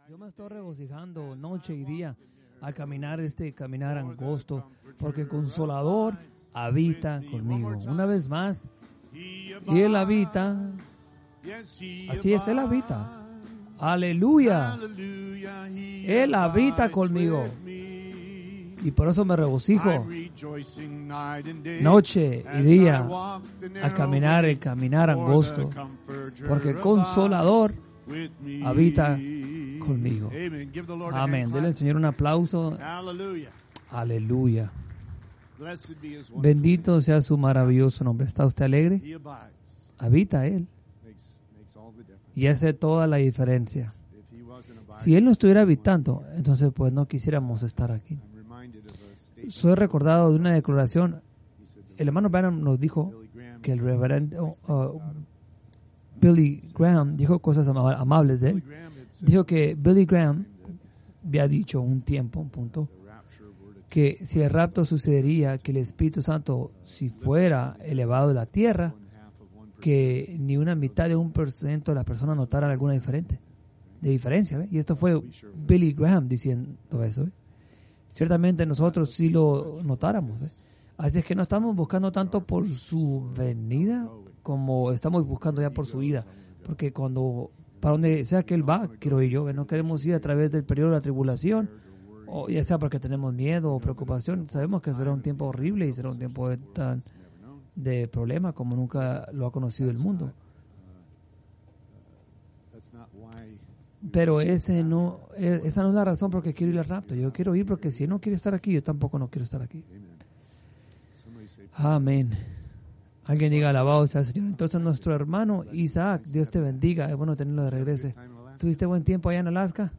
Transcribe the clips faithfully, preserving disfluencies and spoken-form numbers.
Yo me estoy regocijando noche y día al caminar este caminar angosto, porque el Consolador habita conmigo. Una vez más, y Él habita, así es, Él habita. Aleluya. Él habita conmigo. Y por eso me regocijo noche y día al caminar el caminar angosto, porque el Consolador habita conmigo. Amén. Denle al Señor un aplauso. Aleluya. Bendito sea su maravilloso nombre. ¿Está usted alegre? Habita Él. Y hace toda la diferencia. Si Él no estuviera habitando, entonces pues no quisiéramos estar aquí. Soy recordado de una declaración. El hermano Branham nos dijo que el reverendo uh, Billy Graham dijo cosas ama- amables de él. Dijo que Billy Graham había dicho un tiempo, un punto, que si el rapto sucedería, que el Espíritu Santo, si fuera elevado de la tierra, que ni una mitad de un por ciento de las personas notaran alguna diferente, de diferencia. ¿ve? Y esto fue Billy Graham diciendo eso. ¿ve? Ciertamente nosotros sí lo notáramos. ¿ve? Así es que no estamos buscando tanto por su venida como estamos buscando ya por su vida. Porque cuando, para donde sea que Él va, quiero ir yo, ¿ve? No queremos ir a través del periodo de la tribulación, o ya sea porque tenemos miedo o preocupación. Sabemos que será un tiempo horrible y será un tiempo de, tan, de problema como nunca lo ha conocido el mundo. Pero ese no, esa no es la razón por la que quiero ir al rapto. Yo quiero ir porque si Él no quiere estar aquí, yo tampoco no quiero estar aquí. Amén. Alguien diga alabado sea el Señor. Entonces nuestro hermano Isaac, Dios te bendiga. Es bueno tenerlo de regreso. ¿Tuviste buen tiempo allá en Alaska?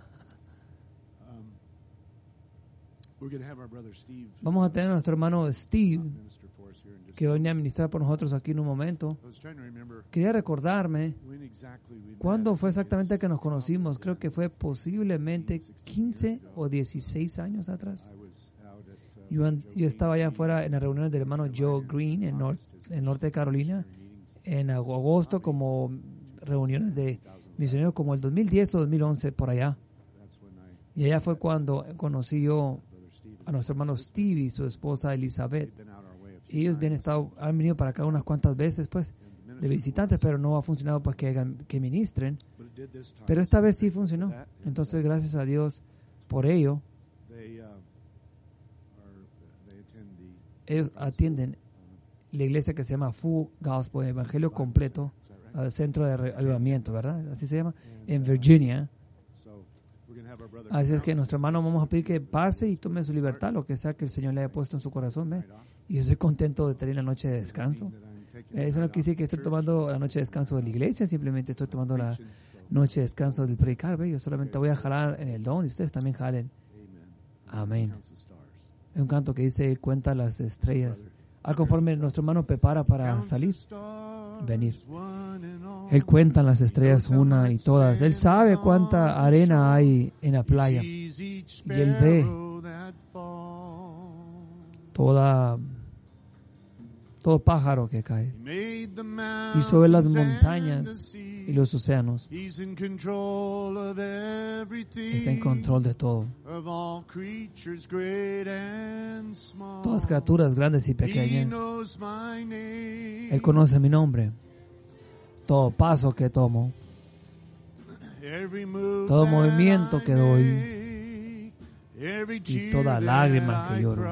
Vamos a tener a nuestro hermano Steve, que va a venir a ministrar por nosotros aquí en un momento. Quería recordarme cuándo fue exactamente que nos conocimos. Creo que fue posiblemente quince o dieciséis años atrás. Yo, yo estaba allá afuera en las reuniones del hermano Joe Green en, nor, en Norte de Carolina en agosto, como reuniones de misioneros como el dos mil diez o dos mil once por allá. Y allá fue cuando conocí yo a nuestro hermano Steve y su esposa Elizabeth. Y ellos bien estado, han venido para acá unas cuantas veces pues de visitantes, pero no ha funcionado para que hagan, que ministren. Pero esta vez sí funcionó. Entonces gracias a Dios por ello. Ellos atienden la iglesia que se llama Full Gospel, Evangelio Completo, uh, Centro de Avivamiento, ¿verdad? Así se llama, en Virginia. Así es que nuestro hermano vamos a pedir que pase y tome su libertad, lo que sea que el Señor le haya puesto en su corazón. ¿ve? Y yo estoy contento de tener la noche de descanso. Eso no quiere decir que estoy tomando la noche de descanso de la iglesia, simplemente estoy tomando la noche de descanso del predicar. ¿ve? Yo solamente voy a jalar en el don y ustedes también jalen. Amén. Es un canto que dice, Él cuenta las estrellas. Al conforme nuestro hermano prepara para salir, venir. Él cuenta las estrellas una y todas. Él sabe cuánta arena hay en la playa. Y Él ve toda, todo pájaro que cae. Y sobre las montañas y los océanos. Está en control de todo. Todas criaturas grandes y pequeñas. Él conoce mi nombre. Todo paso que tomo. Todo movimiento que doy. Y toda lágrima que lloro.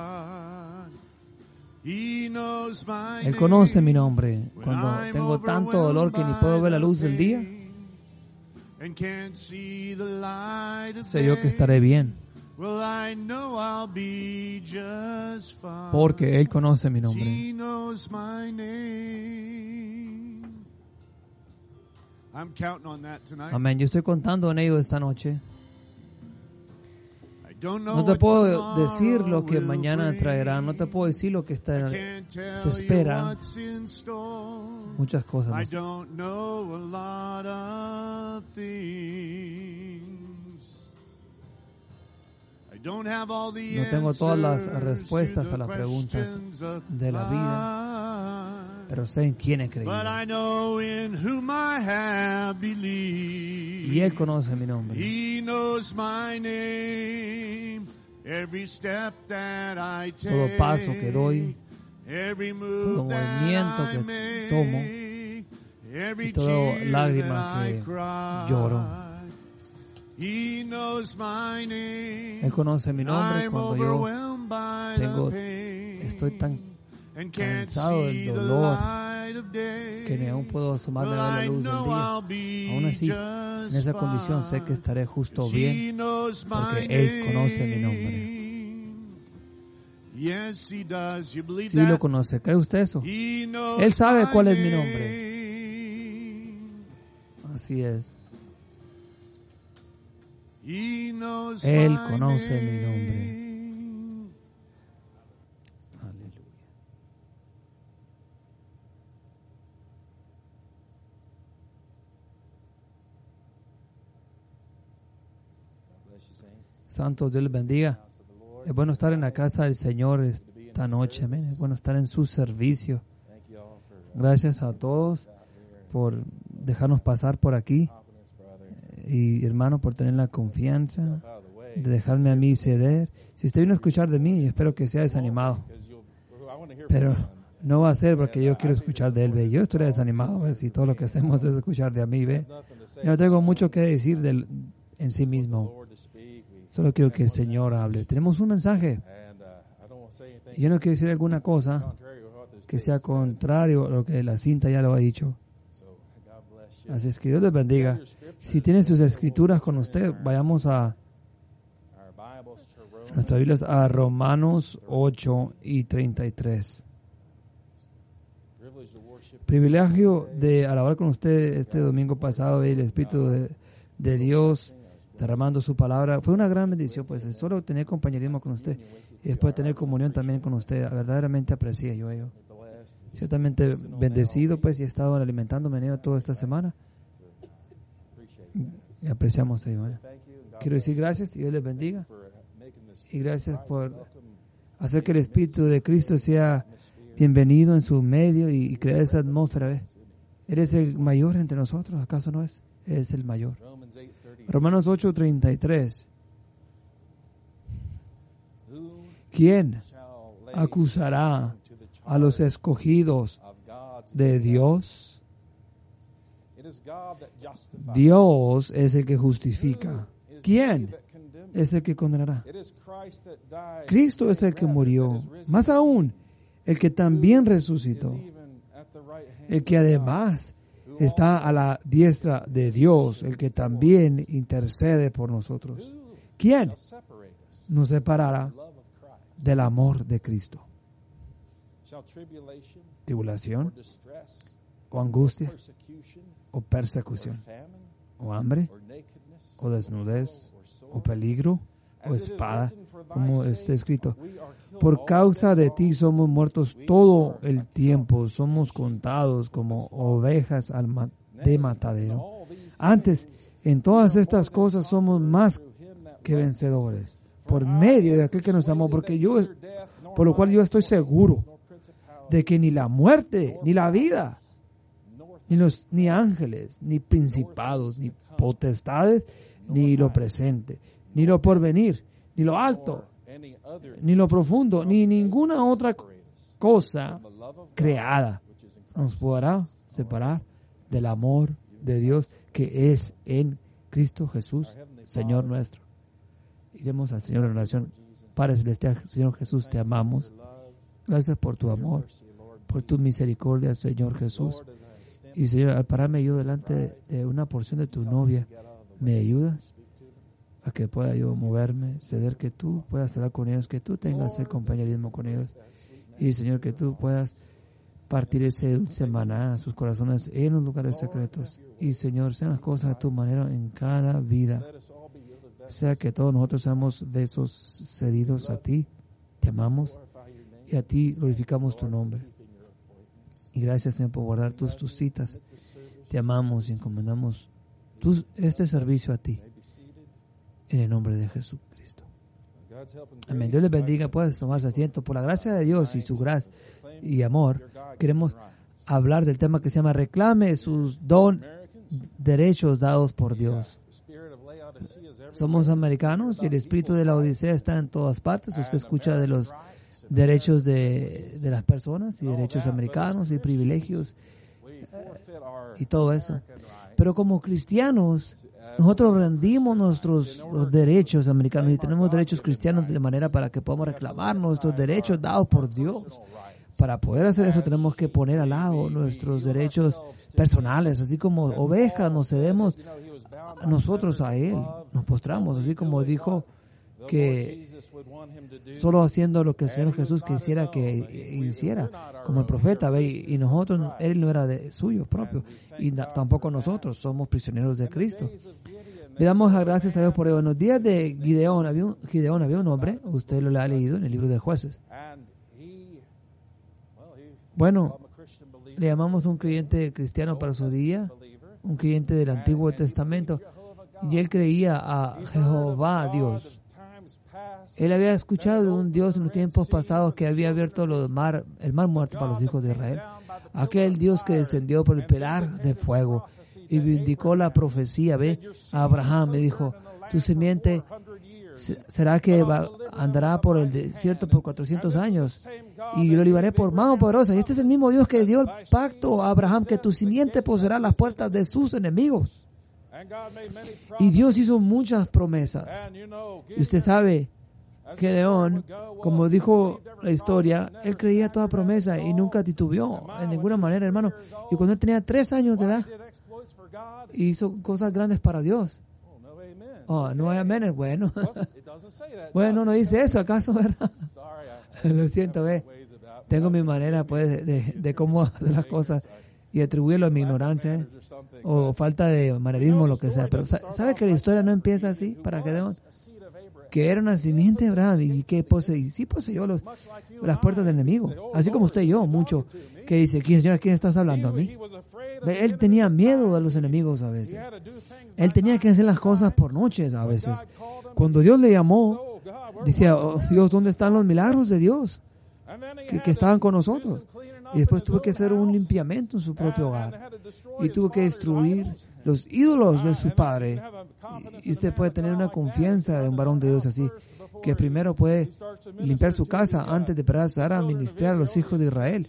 Él conoce mi nombre. Cuando tengo tanto dolor que ni puedo ver la luz del día, sé yo que estaré bien. Porque Él conoce mi nombre. Amén. Yo estoy contando en ello esta noche. No te puedo decir lo que mañana traerá. No te puedo decir lo que está, se espera. Muchas cosas. No tengo todas las respuestas a las preguntas de la vida. pero sé en quién he creído. Y Él conoce mi nombre. Todo paso que doy, todo movimiento que tomo, y toda lágrima que lloro. Él conoce mi nombre cuando yo tengo, estoy tan cansado del dolor que ni aún puedo asomarme a ver la luz del día. Aún así, en esa condición sé que estaré justo bien porque Él conoce mi nombre. Sí lo conoce. ¿Cree usted eso? Él sabe cuál es mi nombre. Así es. Él conoce mi nombre. Aleluya. Santos, Dios les bendiga. Es bueno estar en la casa del Señor esta noche. Amén. Es bueno estar en su servicio. Gracias a todos por dejarnos pasar por aquí. Y hermano, por tener la confianza de dejarme a mí ceder. Si usted vino a escuchar de mí, espero que sea desanimado. Pero no va a ser porque yo quiero escuchar de él, ¿ve? Yo estoy desanimado, ¿ve? Si todo lo que hacemos es escuchar de a mí, ¿ve? Yo no tengo mucho que decir del, en sí mismo. Solo quiero que el Señor hable. Tenemos un mensaje. Y yo no quiero decir alguna cosa que sea contrario a lo que la cinta ya lo ha dicho. Así es que Dios les bendiga. Si tienen sus escrituras con usted, vayamos a nuestras Biblias a Romanos ocho y treinta y tres. Privilegio de alabar con usted este domingo pasado, el Espíritu de, de Dios derramando su palabra. Fue una gran bendición, pues, solo tener compañerismo con usted y después tener comunión también con usted. Verdaderamente aprecié yo ello. Ciertamente bendecido, pues, y he estado alimentándome en ello toda esta semana. Y apreciamos ello. ¿eh? Quiero decir gracias y Dios les bendiga. Y gracias por hacer que el Espíritu de Cristo sea bienvenido en su medio y, y crear esa atmósfera. ¿eh? Eres el mayor entre nosotros, ¿acaso no es? Eres el mayor. Romanos ocho treinta y tres. ¿Quién acusará a los escogidos de Dios? Dios es el que justifica. ¿Quién es el que condenará? Cristo es el que murió. Más aún, el que también resucitó. El que además está a la diestra de Dios, el que también intercede por nosotros. ¿Quién nos separará del amor de Cristo? ¿Tribulación? ¿O angustia? ¿O persecución? ¿O hambre? ¿O desnudez? ¿O peligro? ¿O espada? Como está escrito, por causa de ti somos muertos todo el tiempo, somos contados como ovejas al ma- de matadero. Antes, en todas estas cosas somos más que vencedores, por medio de aquel que nos amó, porque yo, por lo cual yo estoy seguro de que ni la muerte, ni la vida, ni los ni ángeles, ni principados, ni potestades, ni lo presente, ni lo porvenir, ni lo alto, ni lo profundo, ni ninguna otra cosa creada nos podrá separar del amor de Dios que es en Cristo Jesús, Señor nuestro. Iremos al Señor en oración. Padre Celestial, Señor Jesús, te amamos. Gracias por tu amor, por tu misericordia, Señor Jesús. Y Señor, al pararme yo delante de una porción de tu novia, ¿me ayudas a que pueda yo moverme, ceder, que tú puedas hablar con ellos, que tú tengas el compañerismo con ellos? Y Señor, que tú puedas partir ese dulce maná a sus corazones en los lugares secretos. Y Señor, sean las cosas a tu manera en cada vida. Sea que todos nosotros seamos de esos cedidos a ti. Te amamos y a ti glorificamos tu nombre. Y gracias, Señor, por guardar tus, tus citas. Te amamos y encomendamos tu, este servicio a ti. En el nombre de Jesucristo. Amén. Dios les bendiga. Puedes tomarse asiento. Por la gracia de Dios y su gracia y amor, queremos hablar del tema que se llama reclame sus don, derechos dados por Dios. Somos americanos y el espíritu de la Odisea está en todas partes. Usted escucha de los derechos de, de las personas y derechos americanos y privilegios eh, y todo eso. Pero como cristianos, nosotros rendimos nuestros los derechos americanos y tenemos derechos cristianos de manera para que podamos reclamar nuestros derechos dados por Dios. Para poder hacer eso tenemos que poner al lado nuestros derechos personales, así como ovejas nos cedemos a nosotros a Él, nos postramos, así como dijo que solo haciendo lo que el Señor Jesús quisiera que hiciera, como el profeta, ¿ve? Y nosotros, Él no era de suyo propio, y na, tampoco nosotros somos prisioneros de Cristo. Le damos gracias a Dios por ello. En los días de Gideón había un, Gideón, había un hombre, usted lo ha leído en el libro de Jueces. Bueno, le llamamos un creyente cristiano para su día, un creyente del Antiguo Testamento, y él creía a Jehová Dios. Él había escuchado de un Dios en los tiempos pasados que había abierto los mar, el mar muerto para los hijos de Israel. Aquel Dios que descendió por el pilar de fuego y vindicó la profecía, ve, a Abraham me dijo, tu simiente será que va, andará por el desierto por cuatrocientos años y lo libraré por mano poderosa. Y este es el mismo Dios que dio el pacto a Abraham, que tu simiente poseerá las puertas de sus enemigos. Y Dios hizo muchas promesas. Y usted sabe, Gedeón, como dijo la historia, él creía toda promesa y nunca titubeó en ninguna manera, hermano. Y cuando él tenía tres años de edad, hizo cosas grandes para Dios. Oh, no hay amén, es bueno. Bueno, no dice eso, ¿acaso, verdad? Lo siento, ve. Tengo mi manera, pues, de, de, de cómo hacer las cosas y atribuirlo a mi ignorancia, ¿eh? O falta de manerismo, lo que sea. Pero ¿sabe que la historia no empieza así para Gedeón? Que era una simiente de Abraham y que poseyó, sí poseyó los, las puertas del enemigo. Así como usted y yo, mucho. Que dice, ¿quién, señora, quién estás hablando a mí? Él tenía miedo de los enemigos a veces. Él tenía que hacer las cosas por noches a veces. Cuando Dios le llamó, decía, oh, Dios, ¿dónde están los milagros de Dios que, que estaban con nosotros? Y después tuvo que hacer un limpiamiento en su propio hogar. Y tuvo que destruir los ídolos de su padre. Y usted puede tener una confianza de un varón de Dios así, que primero puede limpiar su casa antes de pasar a ministrar a los hijos de Israel,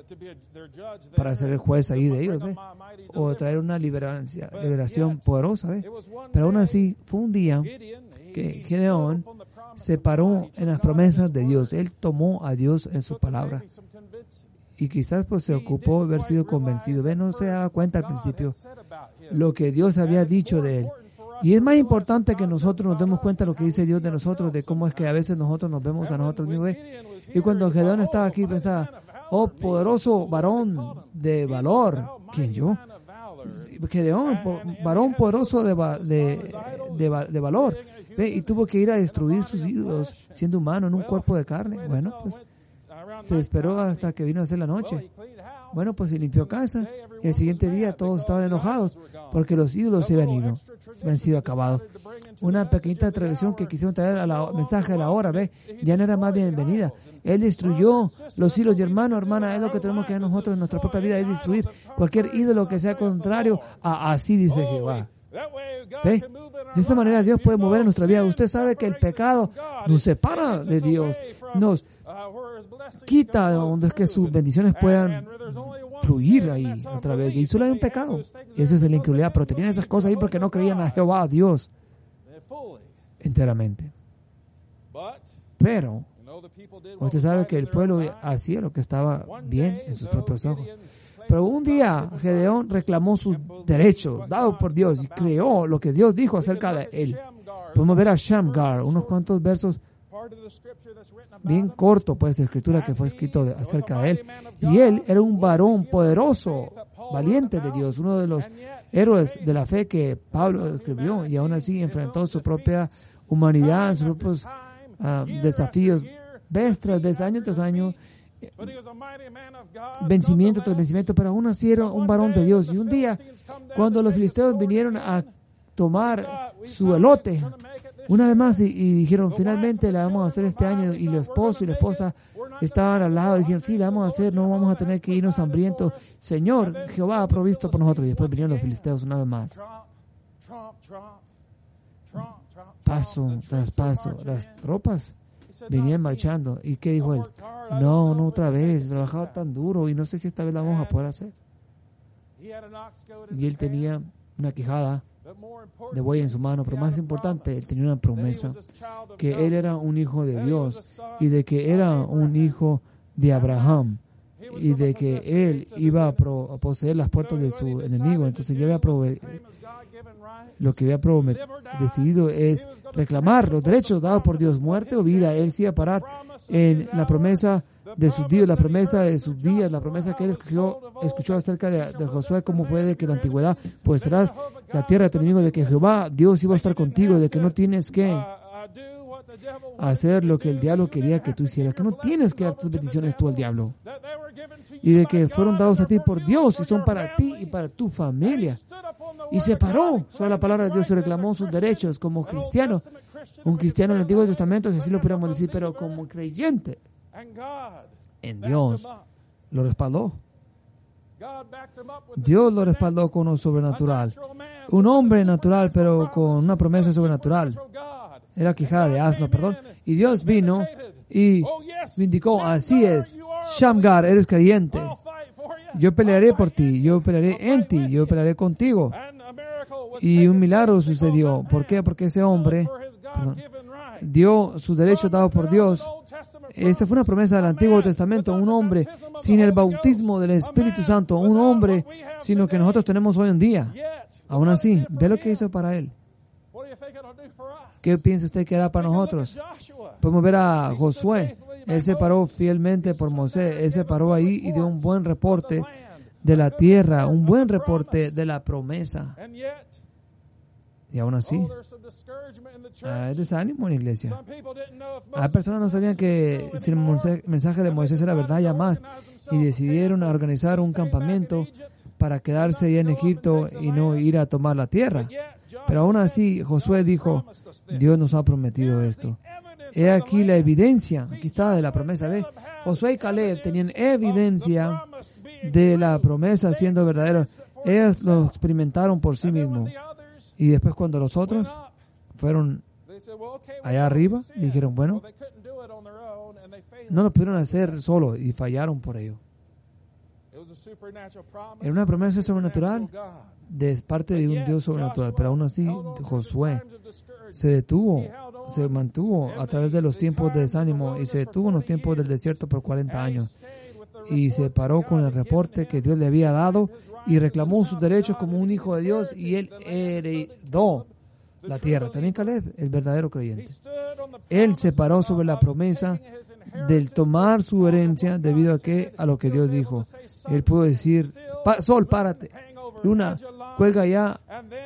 para ser el juez ahí de ellos, ¿ve? O traer una liberancia, liberación poderosa, ¿ve? Pero aún así, fue un día que Gedeón se paró en las promesas de Dios. Él tomó a Dios en su palabra. Y quizás pues se ocupó de haber sido convencido. ¿Ve? No se daba cuenta al principio lo que Dios había dicho de él. Y es más importante que nosotros nos demos cuenta de lo que dice Dios de nosotros, de cómo es que a veces nosotros nos vemos a nosotros mismos. ¿Ve? Y cuando Gedeón estaba aquí pensaba, oh poderoso varón de valor. ¿Quién, yo? Gedeón, varón poderoso de, de, de, de valor. ¿Ve? Y tuvo que ir a destruir sus ídolos siendo humano en un cuerpo de carne. Bueno, pues se esperó hasta que vino a ser la noche. Bueno, pues se limpió casa y el siguiente día todos estaban enojados porque los ídolos se habían ido, se habían sido acabados. Una pequeñita tradición que quisieron traer al mensaje de la hora, ¿ve? Ya no era más bienvenida. Él destruyó los ídolos y hermano, hermana, es lo que tenemos que hacer nosotros en nuestra propia vida, es destruir cualquier ídolo que sea contrario a así dice Jehová. ¿Ve? De esta manera Dios puede mover en nuestra vida. Usted sabe que el pecado nos separa de Dios, nos quita donde es que sus bendiciones puedan fluir ahí a través de. Y solo hay un pecado. Y eso es de la incredulidad. Pero tenían esas cosas ahí porque no creían a Jehová, a Dios, enteramente. Pero usted sabe que el pueblo hacía lo que estaba bien en sus propios ojos. Pero un día Gedeón reclamó sus derechos dados por Dios y creó lo que Dios dijo acerca de él. Podemos ver a Shamgar, unos cuantos versos bien corto, pues, de escritura que fue escrito de, acerca de él. Y él era un varón poderoso, valiente de Dios, uno de los héroes de la fe que Pablo escribió, y aún así enfrentó su propia humanidad, sus propios uh, desafíos, vez tras vez, año tras año, vencimiento tras vencimiento, pero aún así era un varón de Dios. Y un día, cuando los filisteos vinieron a tomar su elote, Una vez más, y, y dijeron, finalmente la vamos a hacer este año, y el esposo y la esposa estaban al lado, y dijeron, sí, la vamos a hacer, no vamos a tener que irnos hambrientos. Señor, Jehová ha provisto por nosotros. Y después vinieron los filisteos una vez más. Paso tras paso, las tropas venían marchando. ¿Y qué dijo él? No, no otra vez, trabajaba tan duro y no sé si esta vez la vamos a poder hacer. Y él tenía una quijada de buey en su mano, pero más importante, él tenía una promesa, que él era un hijo de Dios y de que era un hijo de Abraham y de que él iba a, pro, a poseer las puertas de su enemigo. Entonces yo había prove- lo que había promet- decidido es reclamar los derechos dados por Dios, muerte o vida. Él sí iba a parar en la promesa de sus días, la promesa de sus días, la promesa que él escogió, escuchó acerca de, de Josué, cómo fue de que en la antigüedad pues serás la tierra de tu enemigo, de que Jehová, Dios iba a estar contigo, de que no tienes que hacer lo que el diablo quería que tú hicieras, que no tienes que dar tus bendiciones tú al diablo, y de que fueron dados a ti por Dios y son para ti y para tu familia. Y se paró sobre la palabra de Dios, se reclamó sus derechos como cristiano, un cristiano en el Antiguo Testamento, si así lo pudiéramos decir, pero como creyente en Dios, lo respaldó. Dios lo respaldó con lo sobrenatural. Un hombre natural, pero con una promesa sobrenatural. Era quijada de asno, perdón. Y Dios vino y indicó, así es, Shamgar, eres creyente. Yo pelearé por ti, yo pelearé en ti, yo pelearé contigo. Y un milagro sucedió. ¿Por qué? Porque ese hombre perdón, dio sus derechos dados por Dios. Esa fue una promesa del Antiguo Testamento. Un hombre sin el bautismo del Espíritu Santo. Un hombre sin lo que nosotros tenemos hoy en día. Aún así, ve lo que hizo para él. ¿Qué piensa usted que hará para nosotros? Podemos ver a Josué. Él se paró fielmente por Moisés. Él se paró ahí y dio un buen reporte de la tierra. Un buen reporte de la promesa. Y aún así, hay desánimo en la iglesia. Hay personas que no sabían que si el mensaje de Moisés era verdad ya más, y decidieron organizar un campamento para quedarse allá en Egipto y no ir a tomar la tierra. Pero aún así, Josué dijo, Dios nos ha prometido esto. He aquí la evidencia, aquí está de la promesa. ¿Ves? Josué y Caleb tenían evidencia de la promesa siendo verdadera. Ellos lo experimentaron por sí mismos. Y después cuando los otros fueron allá arriba, dijeron, bueno, no lo pudieron hacer solo y fallaron por ello. Era una promesa sobrenatural de parte de un Dios sobrenatural, pero aún así Josué se detuvo, se mantuvo a través de los tiempos de desánimo y se detuvo en los tiempos del desierto por cuarenta años y se paró con el reporte que Dios le había dado y reclamó sus derechos como un hijo de Dios y él heredó la tierra. También Caleb, el verdadero creyente. Él se paró sobre la promesa del tomar su herencia debido a que a lo que Dios dijo. Él pudo decir, sol, párate, luna, cuelga ya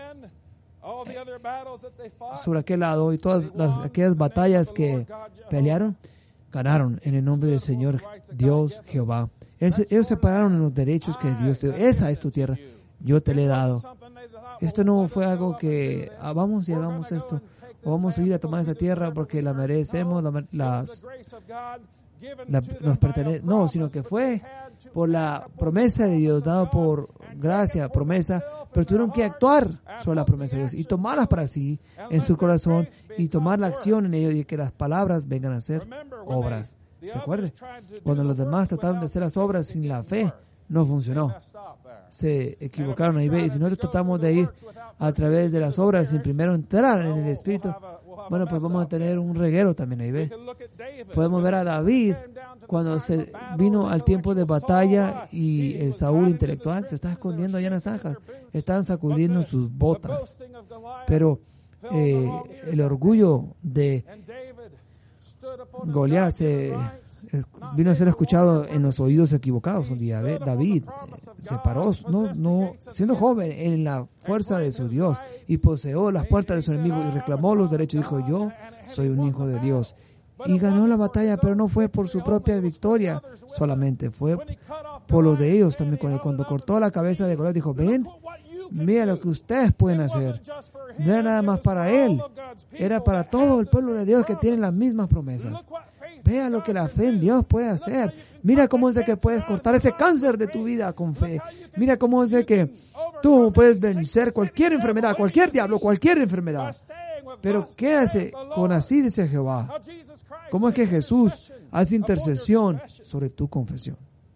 sobre aquel lado, y todas las, aquellas batallas que pelearon, ganaron en el nombre del Señor Dios Jehová. Ellos se pararon en los derechos que Dios te dio. Esa es tu tierra, yo te la he dado. Esto no fue algo que ah, vamos y hagamos esto, o vamos a ir a tomar esta tierra porque la merecemos, la, las, la, nos pertenece. No, sino que fue por la promesa de Dios, dado por gracia, promesa, pero tuvieron que actuar sobre la promesa de Dios y tomarlas para sí en su corazón y tomar la acción en ello y que las palabras vengan a ser obras. Recuerde, cuando los demás trataron de hacer las obras sin la fe, no funcionó. Se equivocaron ahí. Y si nosotros tratamos de ir a través de las obras sin primero entrar en el Espíritu, bueno, pues vamos a tener un reguero también ahí. ¿Ve? Podemos ver a David cuando se vino al tiempo de batalla y el Saúl intelectual se está escondiendo allá en las zanjas. Están sacudiendo sus botas. Pero eh, el orgullo de Goliat se vino a ser escuchado en los oídos equivocados un día. ¿Ve? David se paró, no, no, siendo joven, en la fuerza de su Dios y poseó las puertas de su enemigo y reclamó los derechos. Dijo, yo soy un hijo de Dios. Y ganó la batalla, pero no fue por su propia victoria solamente, fue por los de ellos también. Cuando cortó la cabeza de Goliat, dijo, ven, Mira lo que ustedes pueden hacer. No era nada más para él, era para todo el pueblo de Dios que tiene las mismas promesas. Vea lo que la fe en Dios puede hacer. Mira cómo es de que puedes cortar ese cáncer de tu vida con fe. Mira cómo es de que tú puedes vencer cualquier enfermedad, cualquier diablo, cualquier enfermedad. Pero quédase con así dice Jehová. ¿Cómo es que Jesús hace intercesión sobre tu confesión?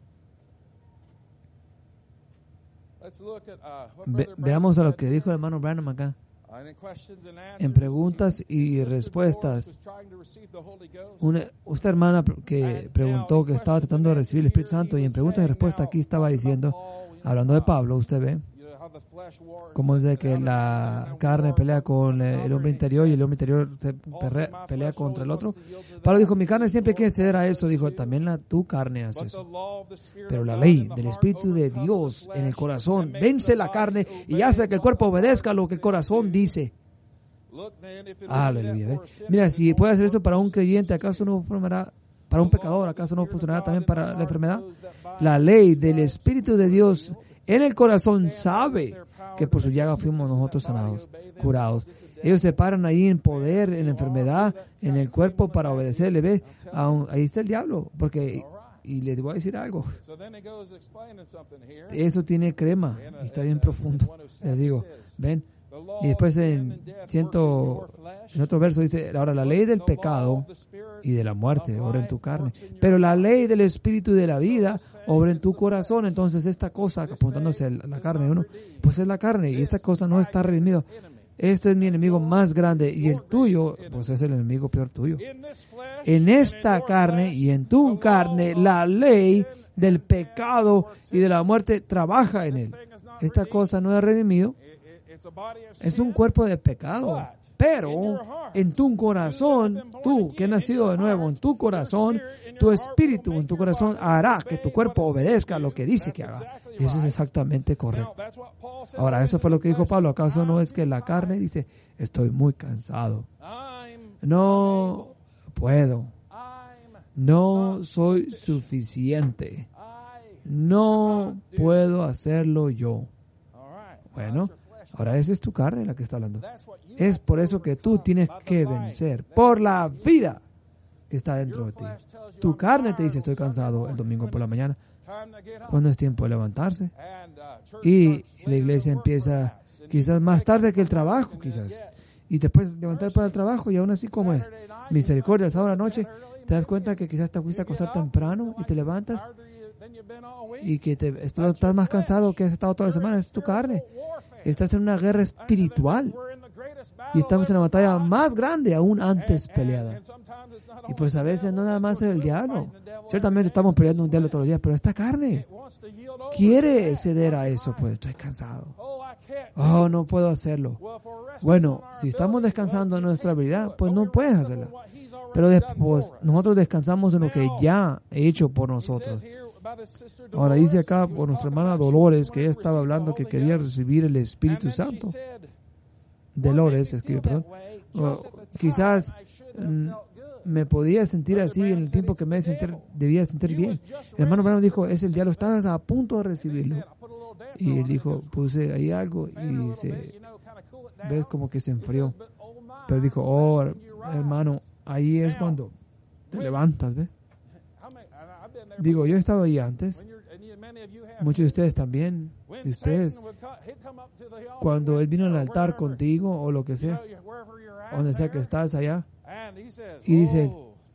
Ve, veamos a lo que dijo el hermano Branham acá. En preguntas y respuestas, una, esta hermana que preguntó que estaba tratando de recibir el Espíritu Santo, y en preguntas y respuestas aquí estaba diciendo, hablando de Pablo, usted ve cómo es de que la carne pelea con el hombre interior y el hombre interior se pelea contra el otro. Pablo dijo, mi carne siempre quiere ceder a eso. Dijo, también la, tu carne hace eso. Pero la ley del Espíritu de Dios en el corazón vence la carne y hace que el cuerpo obedezca lo que el corazón dice. Aleluya. ¿Ve? Mira, si puede hacer eso para un creyente, ¿acaso no funcionará para un pecador? ¿Acaso no funcionará también para la enfermedad? La ley del Espíritu de Dios en el corazón sabe que por su llaga fuimos nosotros sanados, curados. Ellos se paran ahí en poder, en la enfermedad, en el cuerpo para obedecerle. ¿Ve? Ahí está el diablo. Porque, y les voy a decir algo. Eso tiene crema y está bien profundo. Les digo, ven. Y después en, ciento, en otro verso dice, ahora la ley del pecado y de la muerte obra en tu carne, pero la ley del espíritu y de la vida obra en tu corazón. Entonces esta cosa, apuntándose a la carne, uno, pues es la carne y esta cosa no está redimido. Esto es mi enemigo más grande y el tuyo, pues es el enemigo peor tuyo. En esta carne y en tu carne, la ley del pecado y de la muerte trabaja en él. Esta cosa no es redimido. Es un cuerpo de pecado, pero en tu corazón, tú que has nacido de nuevo, en tu corazón, tu espíritu en tu corazón hará que tu cuerpo obedezca lo que dice que haga. Y eso es exactamente correcto. Ahora, eso fue lo que dijo Pablo. ¿Acaso no es que la carne dice, estoy muy cansado? No puedo. No soy suficiente. No puedo hacerlo yo. Bueno, ahora esa es tu carne la que está hablando. Es por eso que tú tienes que vencer por la vida que está dentro de ti. Tu carne te dice, estoy cansado el domingo por la mañana, cuando es tiempo de levantarse. Y la iglesia empieza quizás más tarde que el trabajo, quizás. Y te puedes levantar para el trabajo y aún así, ¿cómo es? Misericordia, el sábado a la noche, te das cuenta que quizás te fuiste a acostar temprano y te levantas y que te, estás más cansado que has estado toda la semana. Es tu carne. Estás en una guerra espiritual y estamos en una batalla más grande aún antes peleada. Y pues a veces no nada más es el diablo. Ciertamente estamos peleando un diablo todos los días, pero esta carne quiere ceder a eso. Pues estoy cansado. Oh, no puedo hacerlo. Bueno, si estamos descansando en nuestra habilidad, pues no puedes hacerla. Pero después nosotros descansamos en lo que ya ha hecho por nosotros. Ahora dice acá por nuestra hermana Dolores que ella estaba hablando que quería recibir el Espíritu Santo. Dolores escribe, perdón. O, quizás mm, me podía sentir así en el tiempo que me sentir, debía sentir bien. El hermano Branham dijo, es el diablo, estás a punto de recibirlo. Y él dijo, puse ahí algo y se ves como que se enfrió. Pero dijo, oh, hermano, ahí es cuando te levantas, ¿ves? Digo, yo he estado ahí antes. Muchos de ustedes también. De ustedes. Cuando Él vino al altar contigo o lo que sea. Donde sea que estás allá. Y dice,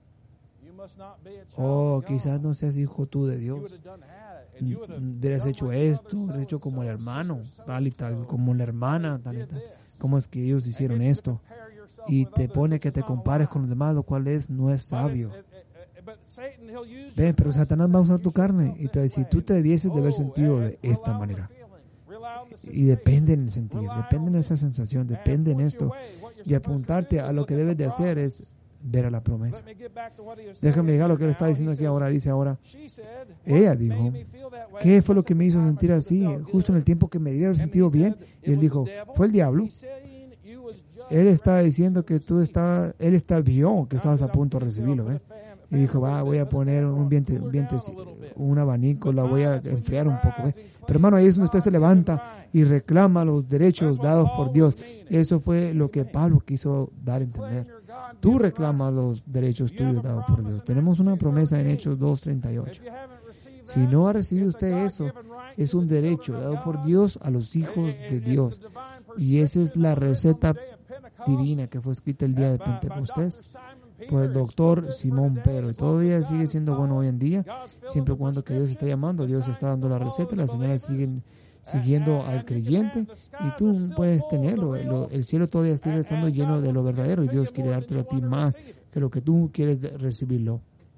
oh, quizás no seas hijo tú de Dios. Hubieras hecho esto, hubieras hecho como el hermano, tal y tal, como la hermana, tal y tal. ¿Cómo es que ellos hicieron esto? Y te pone que te compares con los demás, lo cual es, no es sabio. Ven, pero Satanás va a usar tu carne y te va a decir, tú te debieses de haber sentido de esta manera. Y depende en el sentir, depende en esa sensación, depende en esto. Y apuntarte a lo que debes de hacer es ver a la promesa. Déjame llegar a lo que él está diciendo aquí ahora. Dice ahora, ella dijo, ¿qué fue lo que me hizo sentir así? Justo en el tiempo que me debía haber sentido bien. Y él dijo, fue el diablo. Él está diciendo que tú estabas, él está vio que estabas a punto de recibirlo, ¿eh? Y dijo, va, voy a poner un viento, un viento, un abanico, la voy a enfriar un poco, ¿ves? Pero hermano, ahí es donde usted se levanta y reclama los derechos dados por Dios. Eso fue lo que Pablo quiso dar a entender. Tú reclamas los derechos tuyos dados por Dios. Tenemos una promesa en Hechos dos treinta y ocho. Si no ha recibido usted eso, es un derecho dado por Dios a los hijos de Dios. Y esa es la receta divina que fue escrita el día de Pentecostés por el doctor Simón Pedro. Y todavía sigue siendo bueno hoy en día, siempre y cuando que Dios está llamando, Dios está dando la receta, las señales siguen siguiendo al creyente y tú puedes tenerlo. El, el cielo todavía sigue estando lleno de lo verdadero y Dios quiere dártelo a ti más que lo que tú quieres de, recibirlo.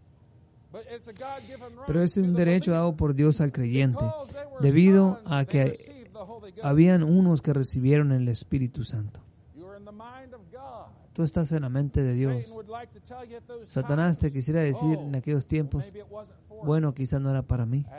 Pero es un derecho dado por Dios al creyente, debido a que habían unos que recibieron el Espíritu Santo. Tú estás en la mente de Dios. Satanás te quisiera decir en aquellos tiempos, bueno, quizás no era para mí.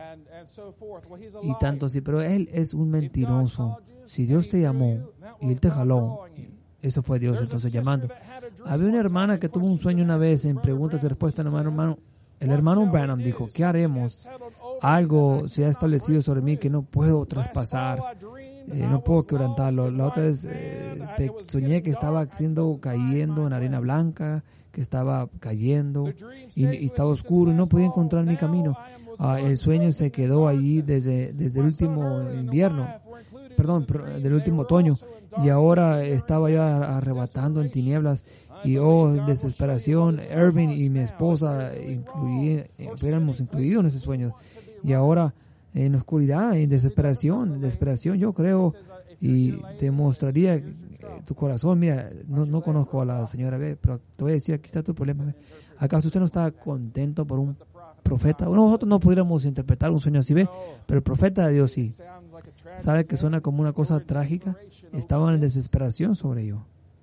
Y tanto sí, pero él es un mentiroso. Si Dios te llamó y él te jaló, eso fue Dios entonces llamando. Había una hermana que tuvo un sueño una vez en preguntas y respuestas, hermano, hermano. El hermano Branham dijo, ¿qué haremos? Algo se ha establecido sobre mí que no puedo traspasar. Eh, no puedo quebrantarlo. La otra vez eh, te, soñé que estaba haciendo, cayendo en arena blanca, que estaba cayendo y, y estaba oscuro y no podía encontrar mi camino. Uh, el sueño se quedó allí desde, desde el último invierno, perdón, del último otoño, y ahora estaba ya arrebatando en tinieblas y oh, desesperación. Irving y mi esposa incluí, éramos incluidos en ese sueño y ahora en oscuridad, en desesperación, desesperación, yo creo, y te mostraría eh, tu corazón. Mira, no, no conozco a la señora B, pero te voy a decir, aquí está tu problema. ¿Acaso usted no está contento por un profeta? Bueno, nosotros no pudiéramos interpretar un sueño así, ¿ve? Pero el profeta de Dios sí. ¿Sabe que suena como una cosa trágica? Estaban en desesperación sobre ello.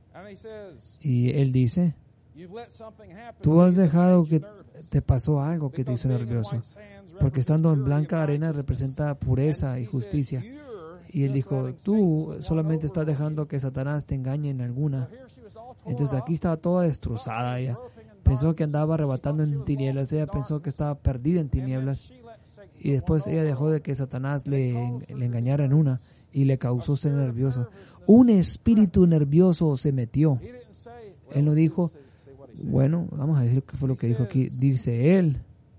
Y él dice, tú has dejado que te pasó algo que te hizo nervioso, porque estando en blanca arena representa pureza y justicia. Y él dijo, tú solamente estás dejando que Satanás te engañe en alguna. Entonces aquí estaba toda destrozada ella. Pensó que andaba arrebatando en tinieblas, ella pensó que estaba perdida en tinieblas. Y después ella dejó de que Satanás le, le engañara en una y le causó ser nervioso. Un espíritu nervioso se metió. Él no dijo, bueno, vamos a decir qué fue lo que dijo aquí. Dice él,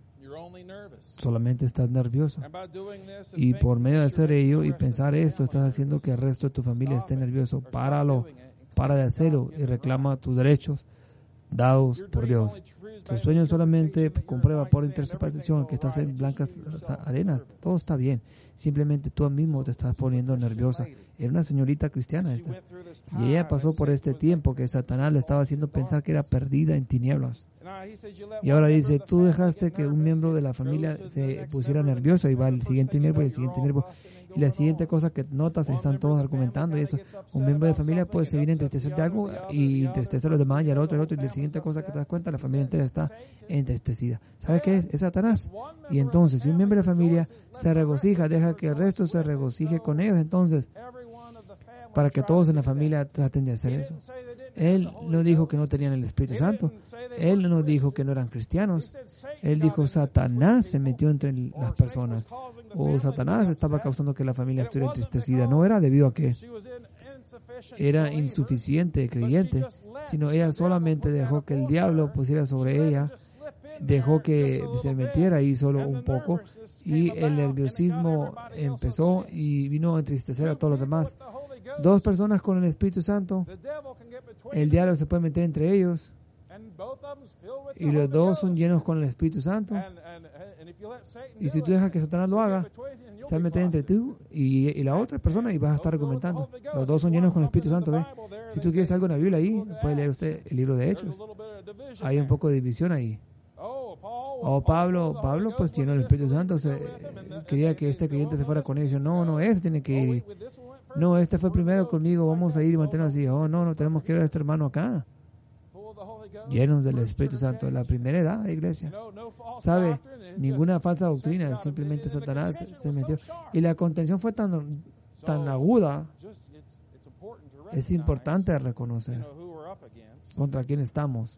solamente estás nervioso. Y por medio de hacer ello y pensar esto, estás haciendo que el resto de tu familia esté nervioso. Páralo, para de hacerlo y reclama tus derechos dados por Dios. Tu sueño solamente comprueba por interpretación que estás en blancas arenas. Todo está bien. Simplemente tú mismo te estás poniendo nerviosa. Era una señorita cristiana esta. Y ella pasó por este tiempo que Satanás le estaba haciendo pensar que era perdida en tinieblas. Y ahora dice, tú dejaste que un miembro de la familia se pusiera nervioso y va el siguiente miembro y el siguiente miembro. Y la siguiente cosa que notas, están todos argumentando y eso. Un miembro de familia puede seguir entristecer de algo y entristecer a los demás y al otro y al otro. Y la siguiente cosa que te das cuenta, la familia entera está entristecida. ¿Sabes qué es? Es Satanás. Y entonces, si un miembro de la familia se regocija, deja que el resto se regocije con ellos, entonces, para que todos en la familia traten de hacer eso. Él no dijo que no tenían el Espíritu Santo. Él no dijo que no eran cristianos. Él dijo, Satanás se metió entre las personas. O Satanás estaba causando que la familia estuviera entristecida. No era debido a que era insuficiente creyente, sino ella solamente dejó que el diablo pusiera sobre ella, dejó que se metiera ahí solo un poco, y el nerviosismo empezó y vino a entristecer a todos los demás. Dos personas con el Espíritu Santo, el diablo se puede meter entre ellos, y los dos son llenos con el Espíritu Santo. Y si tú dejas que Satanás lo haga, se va a meter entre tú y, y la otra persona y vas a estar argumentando. Los dos son llenos con el Espíritu Santo, ¿ve? Si tú quieres algo en la Biblia ahí, puede leer usted el libro de Hechos. Hay un poco de división ahí. Oh, Pablo, Pablo pues llenó el Espíritu Santo, se, quería que este creyente se fuera con ellos. No, no, ese tiene que ir. No, este fue primero conmigo, vamos a ir y mantenernos así. Oh, no, no, tenemos que ver a este hermano acá. Llenos del Espíritu Santo, la primera edad, iglesia. ¿Sabe? Ninguna falsa doctrina, simplemente Satanás se metió. Y la contención fue tan, tan aguda. Es importante reconocer contra quién estamos.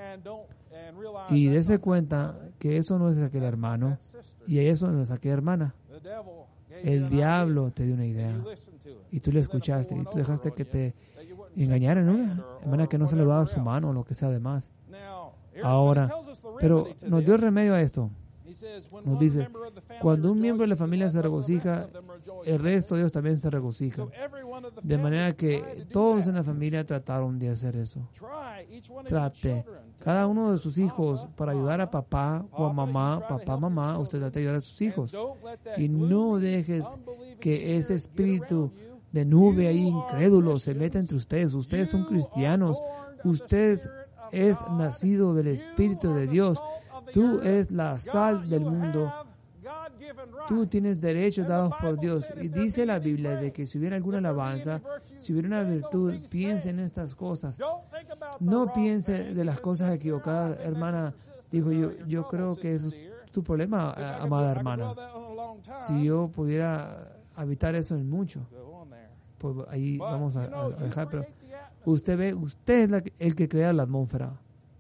Y dése cuenta que eso no es aquel hermano y eso no es aquella hermana. El diablo te dio una idea y tú le escuchaste y tú dejaste que te engañaran, ¿no? De manera que no se le daba su mano o lo que sea de más. Ahora, pero nos dio remedio a esto. Nos dice, cuando un miembro de la familia se regocija, el resto de ellos también se regocija. De manera que todos en la familia trataron de hacer eso. Trate. Cada uno de sus hijos, para ayudar a papá o a mamá, papá, mamá, usted trate de ayudar a sus hijos. Y no dejes que ese espíritu de nube ahí incrédulo se meta entre ustedes. Ustedes son cristianos. Usted es nacido del Espíritu de Dios. Tú eres la sal del mundo. Tú tienes derechos dados por Dios. Y dice la Biblia de que si hubiera alguna alabanza, si hubiera una virtud, piense en estas cosas. No piense de las cosas equivocadas. Hermana, dijo yo, yo creo que eso es tu problema, amada hermana. Si yo pudiera habitar eso en mucho, pues ahí vamos a, a dejar. Pero usted ve, usted es la, el que crea la atmósfera.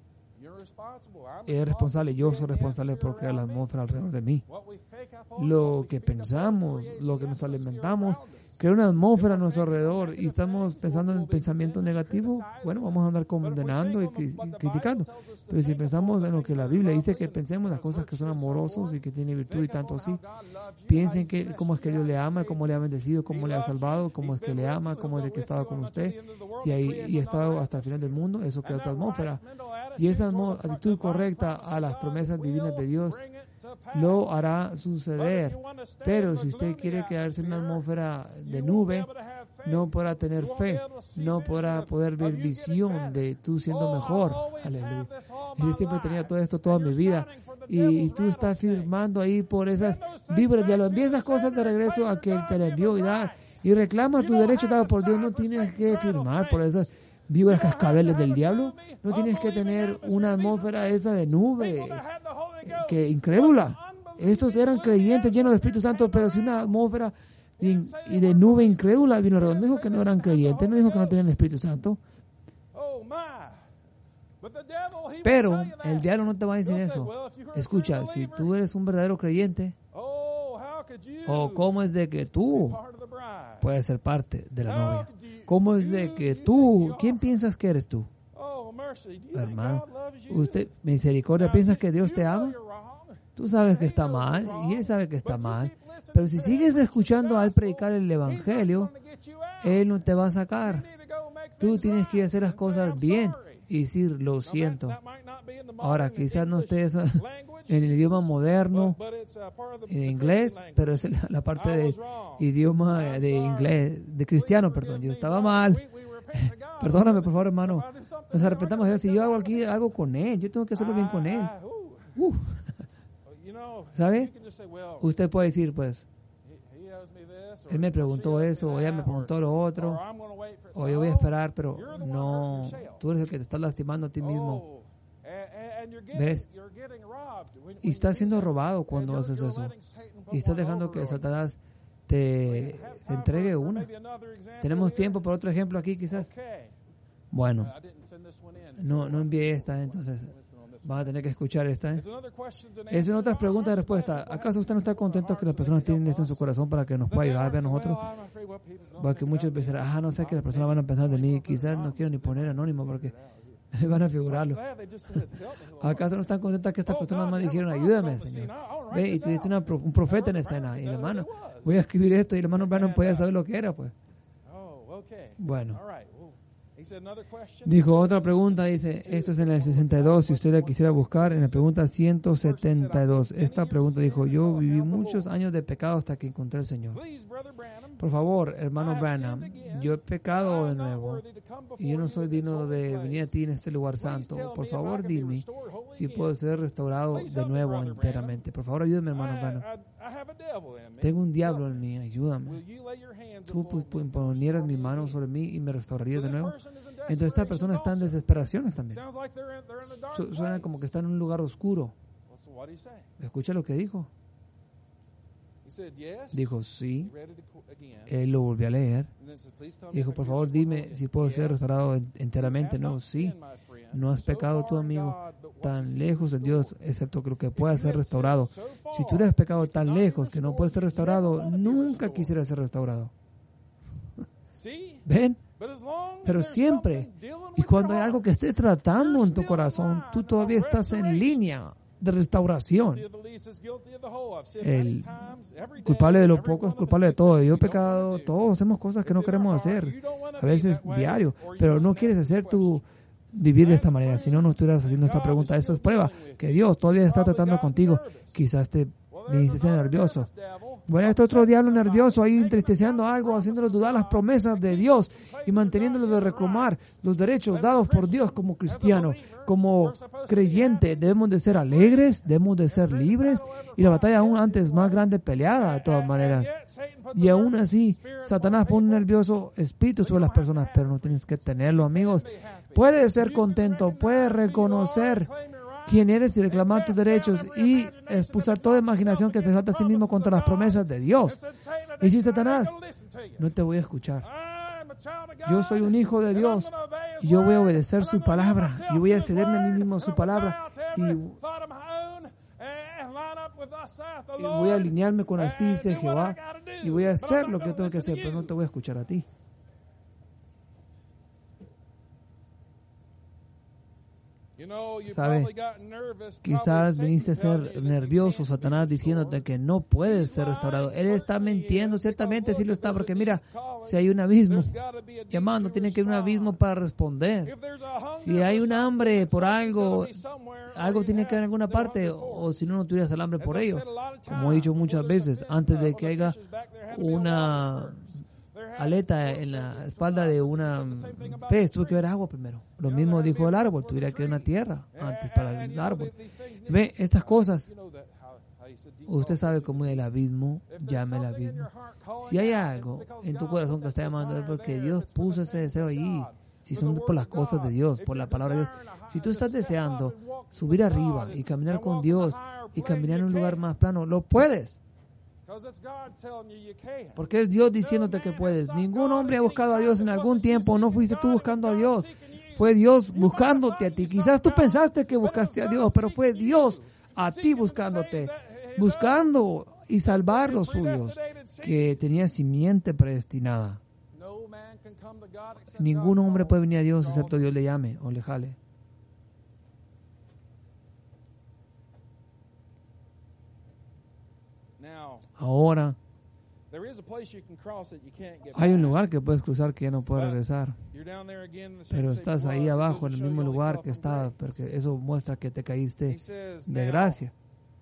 Es responsable, yo soy responsable por crear la atmósfera alrededor de mí. Lo que pensamos, lo que nos alimentamos, crea una atmósfera a nuestro alrededor y estamos pensando en pensamiento negativo, bueno, vamos a andar condenando y, cri- y criticando. Pero si pensamos en lo que la Biblia dice que pensemos, las cosas que son amorosos y que tienen virtud y tanto así, piensen que cómo es que Dios le ama, cómo le ha bendecido, cómo le ha salvado, cómo es que le ama, cómo es de que ha estado con usted y ahí y ha estado hasta el final del mundo. Eso crea otra atmósfera. Y esa actitud correcta a las promesas divinas de Dios lo hará suceder. Pero si usted quiere quedarse en una atmósfera de nube, no podrá tener fe, no podrá poder ver visión de tú siendo mejor. Aleluya. Yo siempre tenía todo esto toda mi vida. Y, y tú estás firmando ahí por esas vibras de envía esas cosas de regreso a que Él te la envió y da. Y reclama tu derecho dado por Dios. No tienes que firmar por esas víboras cascabeles del diablo. No tienes que tener una atmósfera esa de nube que incrédula. Estos eran creyentes llenos de Espíritu Santo, pero si una atmósfera y, y de nube incrédula vino alrededor. No dijo que no eran creyentes, no dijo que no tenían el Espíritu Santo. Pero el diablo no te va a decir eso. Escucha, si tú eres un verdadero creyente, o cómo es de que tú puedes ser parte de la novia. ¿Cómo es de que tú, quién piensas que eres tú? Hermano, usted, misericordia, ¿piensas que Dios te ama? Tú sabes que está mal y Él sabe que está mal. Pero si sigues escuchando a Él predicar el Evangelio, Él no te va a sacar. Tú tienes que hacer las cosas bien y decir, lo siento. Ahora, quizás no esté eso en el idioma moderno, en inglés, pero es la parte de idioma de inglés, de cristiano, perdón. Yo estaba mal. Perdóname, por favor, hermano. Nos arrepentamos de Dios. Si yo hago aquí algo con Él, yo tengo que hacerlo bien con Él. Uh. ¿Sabe? Usted puede decir, pues, Él me preguntó eso, o ella me preguntó lo otro, o yo voy a esperar, pero no, tú eres el que te estás lastimando a ti mismo. ¿Ves? Y estás siendo robado cuando haces eso. Y estás dejando que Satanás te, te entregue una. ¿Tenemos tiempo para otro ejemplo aquí, quizás? Bueno, no, no envié esta, entonces van a tener que escuchar esta. ¿eh? Es una otra pregunta y respuesta. ¿Acaso usted no está contento que las personas tienen esto en su corazón para que nos pueda ayudar a nosotros? Porque muchos pensarán, ah, no sé qué las personas van a pensar de mí. Quizás no quiero ni poner anónimo porque van a figurarlo. ¿Acaso no están contentas que estas personas más dijeron, ayúdame, Señor? Ve, y tuviste una, un profeta en escena. Y el hermano, voy a escribir esto. Y el hermano no podía saber lo que era, pues. Bueno. Dijo otra pregunta, dice, esto es en el sesenta y dos, si usted la quisiera buscar, en la pregunta ciento setenta y dos. Esta pregunta dijo, yo viví muchos años de pecado hasta que encontré al Señor. Por favor, hermano Branham, yo he pecado de nuevo y yo no soy digno de venir a ti en este lugar santo. Por favor, dime si puedo ser restaurado de nuevo enteramente. Por favor, ayúdame, hermano Branham. Tengo un diablo en mí, ayúdame. Tú pues, ponieras mi mano sobre mí y me restaurarías de nuevo. Entonces esta persona está en desesperaciones también. Su, suena como que está en un lugar oscuro. Escucha lo que dijo. Dijo sí. Él lo volvió a leer. Dijo, por favor, dime si puedo ser restaurado enteramente. No, sí. No has pecado tú, amigo, tan lejos de Dios, excepto que lo que pueda ser restaurado. Si tú eres pecado tan lejos que no puede ser restaurado, nunca quisiera ser restaurado. ¿Ven? Pero siempre, y cuando hay algo que esté tratando en tu corazón, tú todavía estás en línea de restauración. El culpable de lo poco es culpable de todo. Yo he pecado, todos hacemos cosas que no queremos hacer, a veces diario, pero no quieres hacer tu vivir de esta manera, si no, no estuvieras haciendo esta pregunta. Eso es prueba que Dios todavía está tratando contigo. Quizás te viniste nervioso. Bueno, este otro diablo nervioso ahí entristeciendo algo, haciéndolo dudar las promesas de Dios y manteniéndolo de reclamar los derechos dados por Dios como cristiano, como creyente. Debemos de ser alegres, debemos de ser libres, y la batalla aún antes más grande peleada de todas maneras. Y aún así, Satanás pone un nervioso espíritu sobre las personas, pero no tienes que tenerlo, amigos. Puedes ser contento, puedes reconocer quién eres y reclamar tus derechos y expulsar toda imaginación que se salta a sí mismo contra las promesas de Dios. Y si Satanás, no te voy a escuchar. Yo soy un hijo de Dios y yo voy a obedecer su palabra y voy a cederme a mí mismo su palabra y, y voy a alinearme con así dice Jehová y voy a hacer lo que tengo que hacer, pero no te voy a escuchar a ti. ¿Sabe? Quizás viniste a ser nervioso, Satanás, diciéndote que no puedes ser restaurado. Él está mintiendo, ciertamente sí lo está, porque mira, si hay un abismo, llamando, tiene que haber un abismo para responder. Si hay un hambre por algo, algo tiene que haber en alguna parte, o si no, no tuvieras el hambre por ello. Como he dicho muchas veces, antes de que haya una aleta en la espalda de una pez, tuve que ver agua primero. Lo mismo dijo el árbol, tuviera que ver una tierra antes para el árbol. Ve, estas cosas, usted sabe cómo es el abismo, llame el abismo. Si hay algo en tu corazón que está llamando, es porque Dios puso ese deseo allí. Si son por las cosas de Dios, por la palabra de Dios. Si tú estás deseando subir arriba y caminar con Dios y caminar en un lugar más plano, lo puedes. Porque es Dios diciéndote que puedes. Ningún hombre ha buscado a Dios en algún tiempo. No fuiste tú buscando a Dios. Fue Dios buscándote a ti. Quizás tú pensaste que buscaste a Dios, pero fue Dios a ti buscándote. Buscando y salvar los suyos, que tenía simiente predestinada. Ningún hombre puede venir a Dios excepto Dios le llame o le jale. Ahora, hay un lugar que puedes cruzar que ya no puedes regresar. Pero estás ahí abajo en el mismo lugar que estabas, porque eso muestra que te caíste de gracia.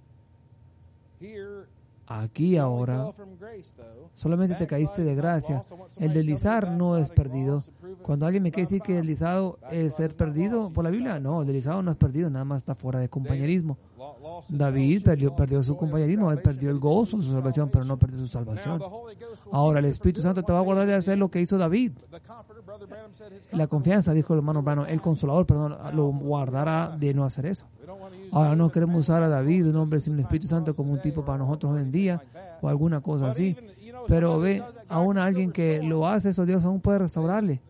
Aquí ahora, solamente te caíste de gracia. El deslizar no es perdido. Cuando alguien me quiere decir que el deslizado es ser perdido por la Biblia, no, el deslizado no es perdido, nada más está fuera de compañerismo. David perdió, perdió su compañerismo, él perdió el gozo de su salvación, pero no perdió su salvación. Ahora el Espíritu Santo te va a guardar de hacer lo que hizo David. La confianza, dijo el hermano Brano, el consolador, perdón, lo guardará de no hacer eso. Ahora no queremos usar a David, un hombre sin el Espíritu Santo, como un tipo para nosotros hoy en día, o alguna cosa así. Pero ve, aún a alguien que lo hace, eso Dios aún puede restaurarle.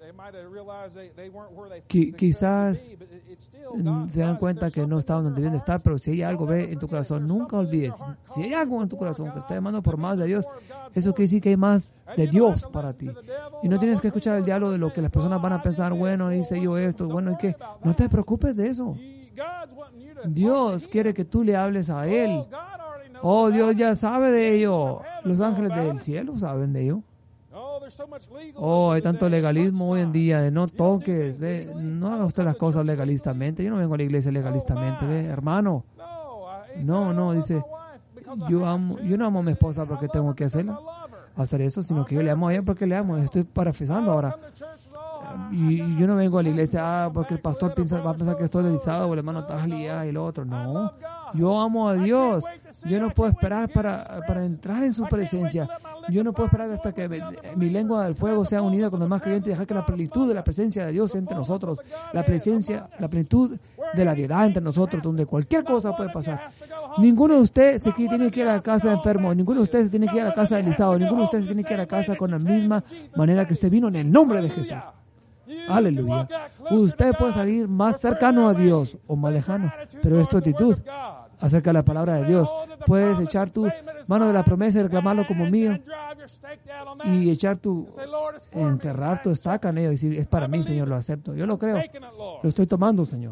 Qu- quizás se dan cuenta que no estaban donde deben estar, pero si hay algo, ve, en tu corazón, nunca olvides. Si hay algo en tu corazón que está llamando por más de Dios, eso quiere decir que hay más de Dios para ti. Y no tienes que escuchar el diálogo de lo que las personas van a pensar, bueno, hice yo esto, bueno, y que no te preocupes de eso. Dios quiere que tú le hables a Él. Oh, Dios ya sabe de ello. Los ángeles del cielo saben de ello. Oh, hay tanto legalismo hoy en día de no toques, ve, no haga usted las cosas legalistamente. Yo no vengo a la iglesia legalistamente, ve, hermano. No, no, dice, yo amo, yo no amo a mi esposa porque tengo que hacerla, hacer eso, sino que yo le amo a ella porque le amo. Estoy parafrasando ahora. Y yo no vengo a la iglesia ah, porque el pastor piensa, va a pensar que estoy deslizado o el hermano está liado y lo otro. No, yo amo a Dios. Yo no puedo esperar para, para entrar en su presencia. Yo no puedo esperar hasta que mi, mi lengua del fuego sea unida con los demás creyentes y dejar que la plenitud de la presencia de Dios entre nosotros, la presencia, la plenitud de la deidad entre nosotros, donde cualquier cosa puede pasar. Ninguno de ustedes se tiene que ir a la casa de enfermo, ninguno de ustedes se tiene que ir a la casa de deslizado, ninguno de ustedes se tiene que ir a la casa con la misma manera que usted vino en el nombre de Jesús. Aleluya. Usted puede salir más cercano a Dios o más lejano, pero es tu actitud acerca de la palabra de Dios. Puedes echar tu mano de la promesa y reclamarlo como mío y echar tu, enterrar tu estaca en ello y decir, es para mí, Señor, lo acepto. Yo lo creo. Lo estoy tomando, Señor.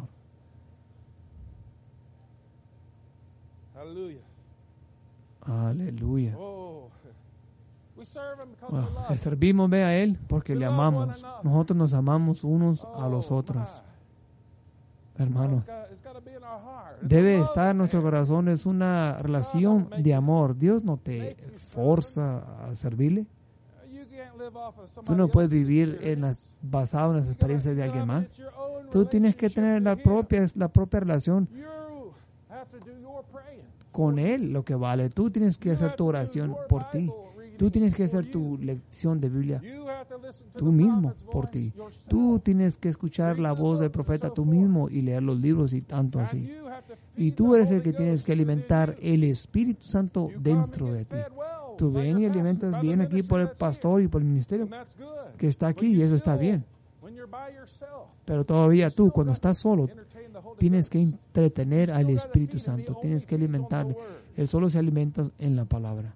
Aleluya. Oh, le servimos, ve a Él, porque le amamos. Nosotros nos amamos unos a los otros. Hermanos, debe estar en nuestro corazón, es una relación de amor. Dios no te forza a servirle. Tú no puedes vivir en las, basado en las experiencias de alguien más. Tú tienes que tener la propia, la propia relación con Él, lo que vale. Tú tienes que hacer tu oración por ti. Tú tienes que hacer tu lección de Biblia tú mismo por ti. Tú tienes que escuchar la voz del profeta tú mismo y leer los libros y tanto así. Y tú eres el que tienes que alimentar el Espíritu Santo dentro de ti. Tú ven y alimentas bien aquí por el pastor y por el ministerio que está aquí y eso está bien. Pero todavía tú, cuando estás solo, tienes que entretener al Espíritu Santo. Tienes que alimentarle. Él solo se alimenta en la palabra.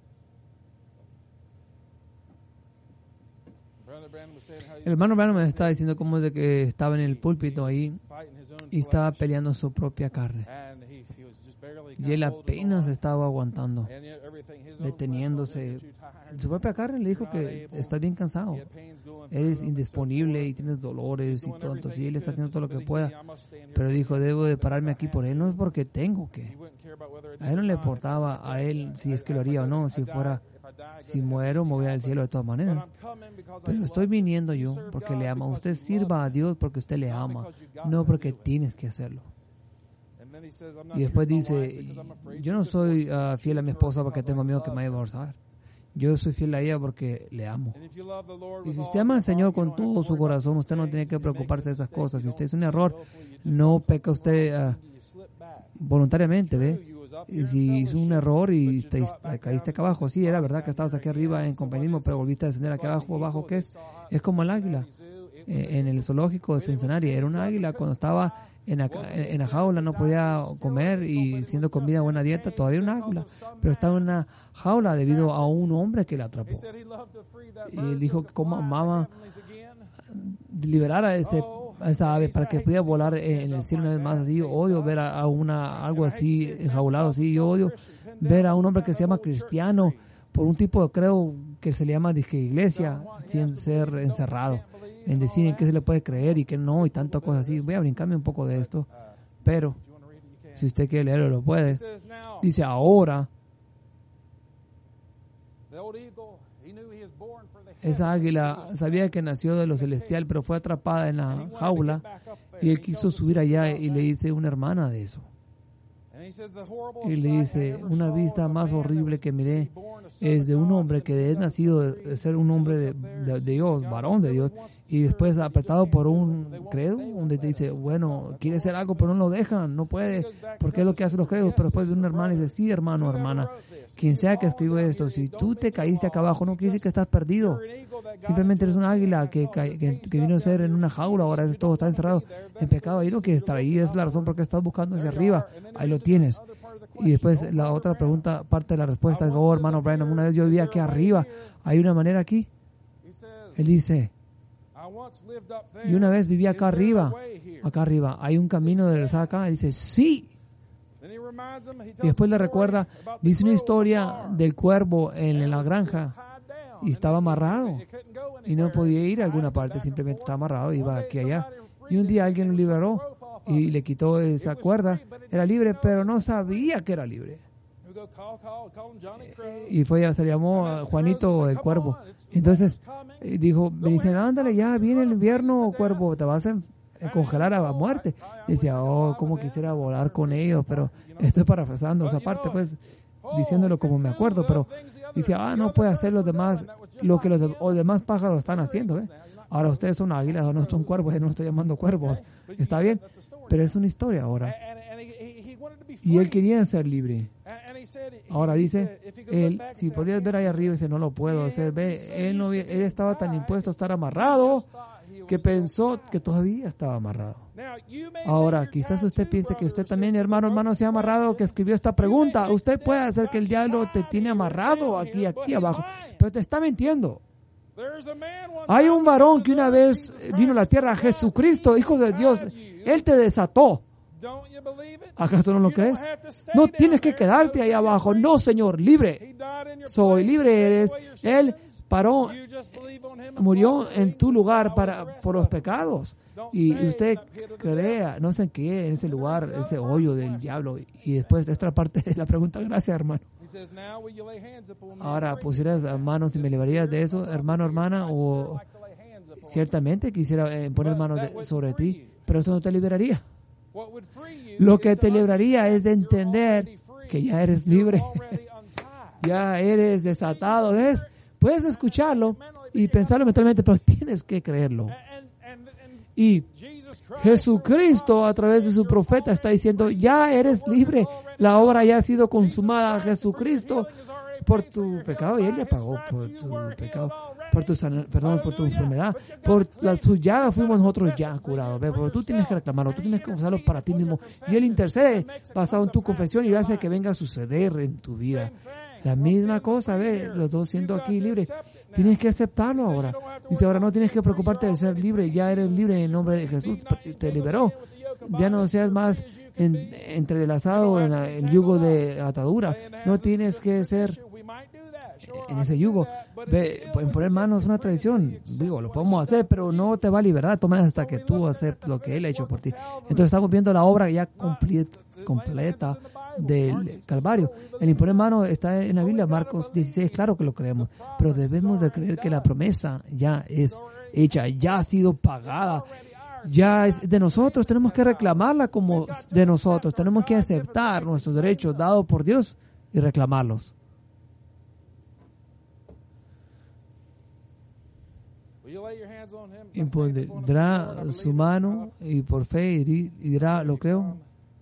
El hermano Branham me estaba diciendo cómo es de que estaba en el púlpito ahí y estaba peleando su propia carne. Y él apenas estaba aguantando, deteniéndose. Su propia carne le dijo que está bien cansado. Eres indisponible y tienes dolores y todo. Entonces él está haciendo todo lo que pueda. Pero dijo, debo de pararme aquí por él. No es porque tengo que. A él no le importaba a él si es que lo haría o no. Si fuera, si muero, me voy al cielo de todas maneras. Pero estoy viniendo yo porque le ama. Usted sirva a Dios porque usted le ama, no porque tienes que hacerlo. Y después dice, yo no soy uh, fiel a mi esposa porque tengo miedo que me vaya a divorciar. Yo soy fiel a ella porque le amo. Y si usted ama al Señor con todo su corazón, usted no tiene que preocuparse de esas cosas. Si usted es un error, no peca usted uh, voluntariamente, ¿ve? Y si hizo un error y te, te caíste acá abajo, sí, era verdad que estabas aquí arriba en compañerismo, pero volviste a descender aquí abajo, abajo, ¿qué es? Es como el águila. Eh, en el zoológico de Cincinnati, era un águila cuando estaba en la, en la jaula, no podía comer y siendo comida buena dieta, todavía un águila, pero estaba en una jaula debido a un hombre que la atrapó. Y él dijo que como amaba liberar a, ese, a esa ave para que pudiera volar en el cielo una vez más. Así yo odio ver a, a una algo así enjaulado así. Yo odio ver a un hombre que se llama cristiano por un tipo de creo que se le llama disque iglesia sin ser encerrado en decir en qué se le puede creer y qué no y tantas cosas así. Voy a brincarme un poco de esto, pero si usted quiere leerlo lo puede. Dice ahora esa águila sabía que nació de lo celestial, pero fue atrapada en la jaula y él quiso subir allá y le dice una hermana de eso. Y le dice, una vista más horrible que miré es de un hombre que es nacido de ser un hombre de, de, de Dios, varón de Dios, y después apretado por un credo, donde te dice, bueno, quiere hacer algo, pero no lo dejan, no puede, porque es lo que hacen los credos. Pero después de un hermano dice, sí, hermano, hermana, quien sea que escribió esto, si tú te caíste acá abajo, no quiere decir que estás perdido. Simplemente eres un águila que, que, que vino a ser en una jaula, ahora todo está encerrado en pecado. Ahí no quieres estar ahí, es la razón por qué estás buscando hacia arriba. Ahí lo tienes. Y después la otra pregunta, parte de la respuesta es, oh, hermano Branham, una vez yo vivía aquí arriba, ¿hay una manera aquí? Él dice, y una vez vivía acá arriba, acá arriba, ¿hay un camino de regresar acá? Él dice, sí. Y después le recuerda, dice una historia del cuervo en la granja y estaba amarrado y no podía ir a alguna parte, simplemente estaba amarrado y iba aquí y allá. Y un día alguien lo liberó y le quitó esa cuerda, era libre, pero no sabía que era libre. Y fue, se llamó Juanito el Cuervo. Entonces dijo, me dicen, ándale, ya viene el invierno, Cuervo, te vas a congelar a muerte. Y decía, oh, cómo quisiera volar con ellos, pero estoy parafrasando esa parte, pues, diciéndolo como me acuerdo, pero dice, ah, no puede hacer los demás, lo que los, de, los demás pájaros están haciendo, ¿eh? Ahora ustedes son águilas, o no son cuervos, no estoy llamando cuervos, está bien, pero es una historia ahora. Y él quería ser libre. Ahora dice, él, si podías ver ahí arriba, dice, no lo puedo hacer, ve, él, no, él estaba tan impuesto a estar amarrado, que pensó que todavía estaba amarrado. Ahora, quizás usted piense que usted también, hermano, hermano, se ha amarrado, que escribió esta pregunta. Usted puede hacer que el diablo te tiene amarrado aquí, aquí abajo, pero te está mintiendo. Hay un varón que una vez vino a la tierra, Jesucristo, Hijo de Dios. Él te desató. ¿Acaso no lo crees? No tienes que quedarte ahí abajo. No, Señor, libre. Soy libre eres. Él paró, murió en tu lugar para, por los pecados. Y usted crea, no sé en qué, en ese lugar, ese hoyo del diablo. Y después de esta parte de la pregunta, gracias, hermano. Ahora, pusieras manos y me liberarías de eso, hermano, hermana, o ciertamente quisiera eh, poner manos de, sobre ti, pero eso no te liberaría. Lo que te libraría es de entender que ya eres libre, ya eres desatado, ¿ves? Puedes escucharlo y pensarlo mentalmente, pero tienes que creerlo. Y Jesucristo, a través de su profeta, está diciendo, ya eres libre, la obra ya ha sido consumada. Jesucristo, por tu pecado, y Él ya pagó por tu pecado, por tu sana, perdón, por tu enfermedad, por la su llaga fuimos nosotros ya curados. ¿Ves? Pero tú tienes que reclamarlo, tú tienes que confesarlo para ti mismo, y Él intercede basado en tu confesión y hace que venga a suceder en tu vida. La misma cosa, ¿ves? Los dos siendo aquí libres. Tienes que aceptarlo ahora. Dice, ahora no tienes que preocuparte de ser libre. Ya eres libre en el nombre de Jesús. Te liberó. Ya no seas más en, entrelazado en la, el yugo de atadura. No tienes que ser en ese yugo. Ve, en poner manos es una tradición. Digo, lo podemos hacer, pero no te va a liberar. Toma hasta que tú aceptes lo que Él ha hecho por ti. Entonces estamos viendo la obra ya completa, completa del Calvario. El imponer mano está en la Biblia, Marcos dieciséis, claro que lo creemos, pero debemos de creer que la promesa ya es hecha, ya ha sido pagada, ya es de nosotros. Tenemos que reclamarla como de nosotros, tenemos que aceptar nuestros derechos dados por Dios y reclamarlos. Impondrá su mano y por fe y dirá, lo creo.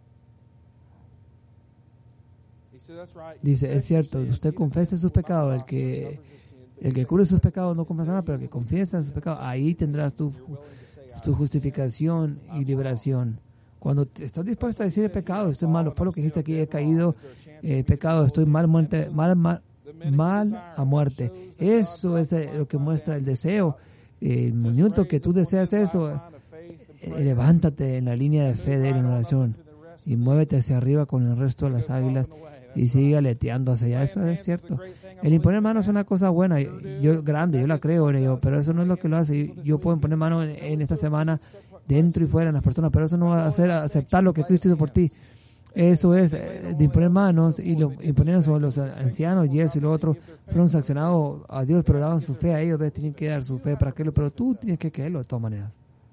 Dice, es cierto, usted confiesa sus pecados, el que el que cubre sus pecados no confesará, pero el que confiesa sus pecados, ahí tendrás tu, tu justificación y liberación. Cuando estás dispuesto a decir el pecado, estoy malo, fue lo que dijiste aquí, he caído, eh, pecado, estoy mal, muerte, mal, mal, mal a muerte. Eso es lo que muestra el deseo. El minuto que tú deseas eso, eh, levántate en la línea de fe de la oración y muévete hacia arriba con el resto de las águilas y sigue aleteando hacia allá. Eso es cierto. El imponer manos es una cosa buena, yo grande, yo la creo en ello, pero eso no es lo que lo hace. Yo puedo imponer manos en, en esta semana dentro y fuera de las personas, pero eso no va a hacer aceptar lo que Cristo hizo por ti. Eso es eh, de imponer manos y lo imponieron sobre los ancianos y eso y lo otro. Fueron sancionados a Dios, pero daban su fe a ellos. ¿Ves? Tienen que dar su fe para creerlo, pero tú tienes que creerlo de todas maneras.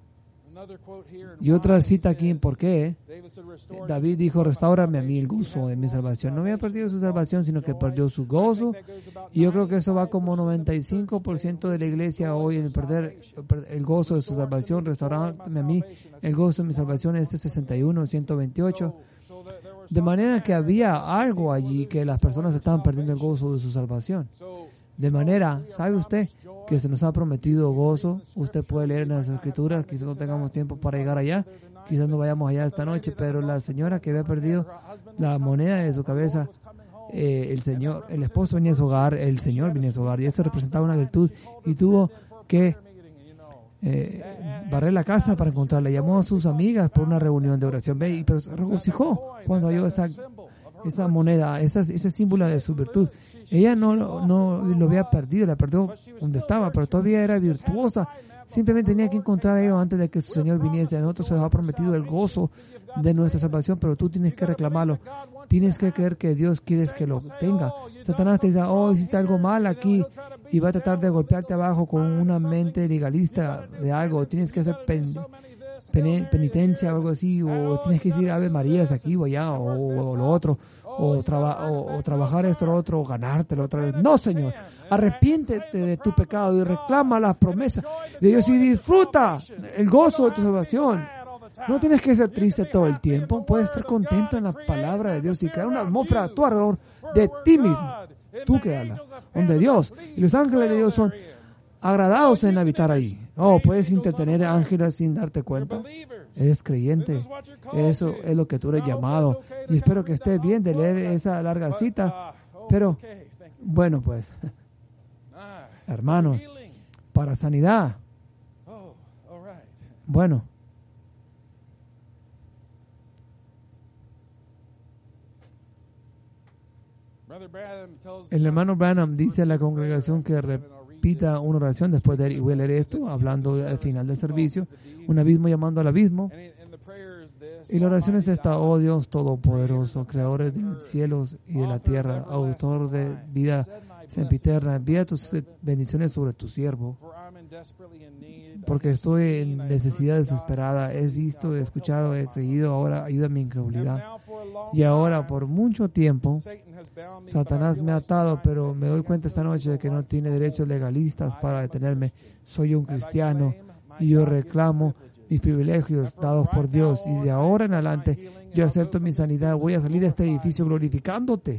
Y otra cita aquí en por qué. David dijo, restáurame a mí el gozo de mi salvación. No había perdido su salvación, sino que perdió su gozo. Y yo creo que eso va como noventa y cinco por ciento de la iglesia hoy en perder el gozo de su salvación. Restaurame a mí el gozo de mi salvación. Este sesenta y uno, ciento veintiocho. De manera que había algo allí que las personas estaban perdiendo el gozo de su salvación. De manera, ¿sabe usted que se nos ha prometido gozo? Usted puede leer en las escrituras, quizás no tengamos tiempo para llegar allá, quizás no vayamos allá esta noche, pero la señora que había perdido la moneda de su cabeza, eh, el señor, el esposo venía a su hogar, el señor venía a su hogar, y eso representaba una virtud, y tuvo que eh, barrer la casa para encontrarla. Llamó a sus amigas por una reunión de oración, ve, pero se regocijó cuando halló esa esa moneda, esa, ese símbolo de su virtud. Ella no, no lo había perdido, la perdió donde estaba, pero todavía era virtuosa. Simplemente tenía que encontrar a ellos antes de que su Señor viniese. A nosotros se nos ha prometido el gozo de nuestra salvación, pero tú tienes que reclamarlo. Tienes que creer que Dios quiere que lo tenga. Satanás te dice, oh, hiciste algo mal aquí, y va a tratar de golpearte abajo con una mente legalista de algo. Tienes que hacer pen, pen, penitencia o algo así, o tienes que decir Ave Marías aquí o allá, o, o lo otro. O, traba, o, o trabajar esto o lo otro, o ganártelo otra vez. No, Señor, arrepiéntete de tu pecado y reclama las promesas de Dios y disfruta el gozo de tu salvación. No tienes que ser triste todo el tiempo, puedes estar contento en la palabra de Dios y crear una atmósfera a tu alrededor de ti mismo. Tú créala, donde Dios y los ángeles de Dios son agradados en habitar ahí. Oh, puedes entretener ángeles sin darte cuenta. Eres creyente. Eso es lo que tú eres llamado. Y espero que estés bien de leer esa larga cita. Pero, bueno, pues, hermano, para sanidad. Bueno. El hermano Branham dice a la congregación que repita una oración después de él, y voy a leer esto, hablando al final del servicio, un abismo llamando al abismo. Y la oración es esta: oh Dios Todopoderoso, Creador de los cielos y de la tierra, Autor de vida sempiterna, envía tus bendiciones sobre tu siervo, porque estoy en necesidad desesperada. He visto, he escuchado, he creído, ahora ayuda a mi incredulidad. Y ahora por mucho tiempo Satanás me ha atado, pero me doy cuenta esta noche de que no tiene derechos legalistas para detenerme. Soy un cristiano y yo reclamo mis privilegios dados por Dios, y de ahora en adelante yo acepto mi sanidad. Voy a salir de este edificio glorificándote,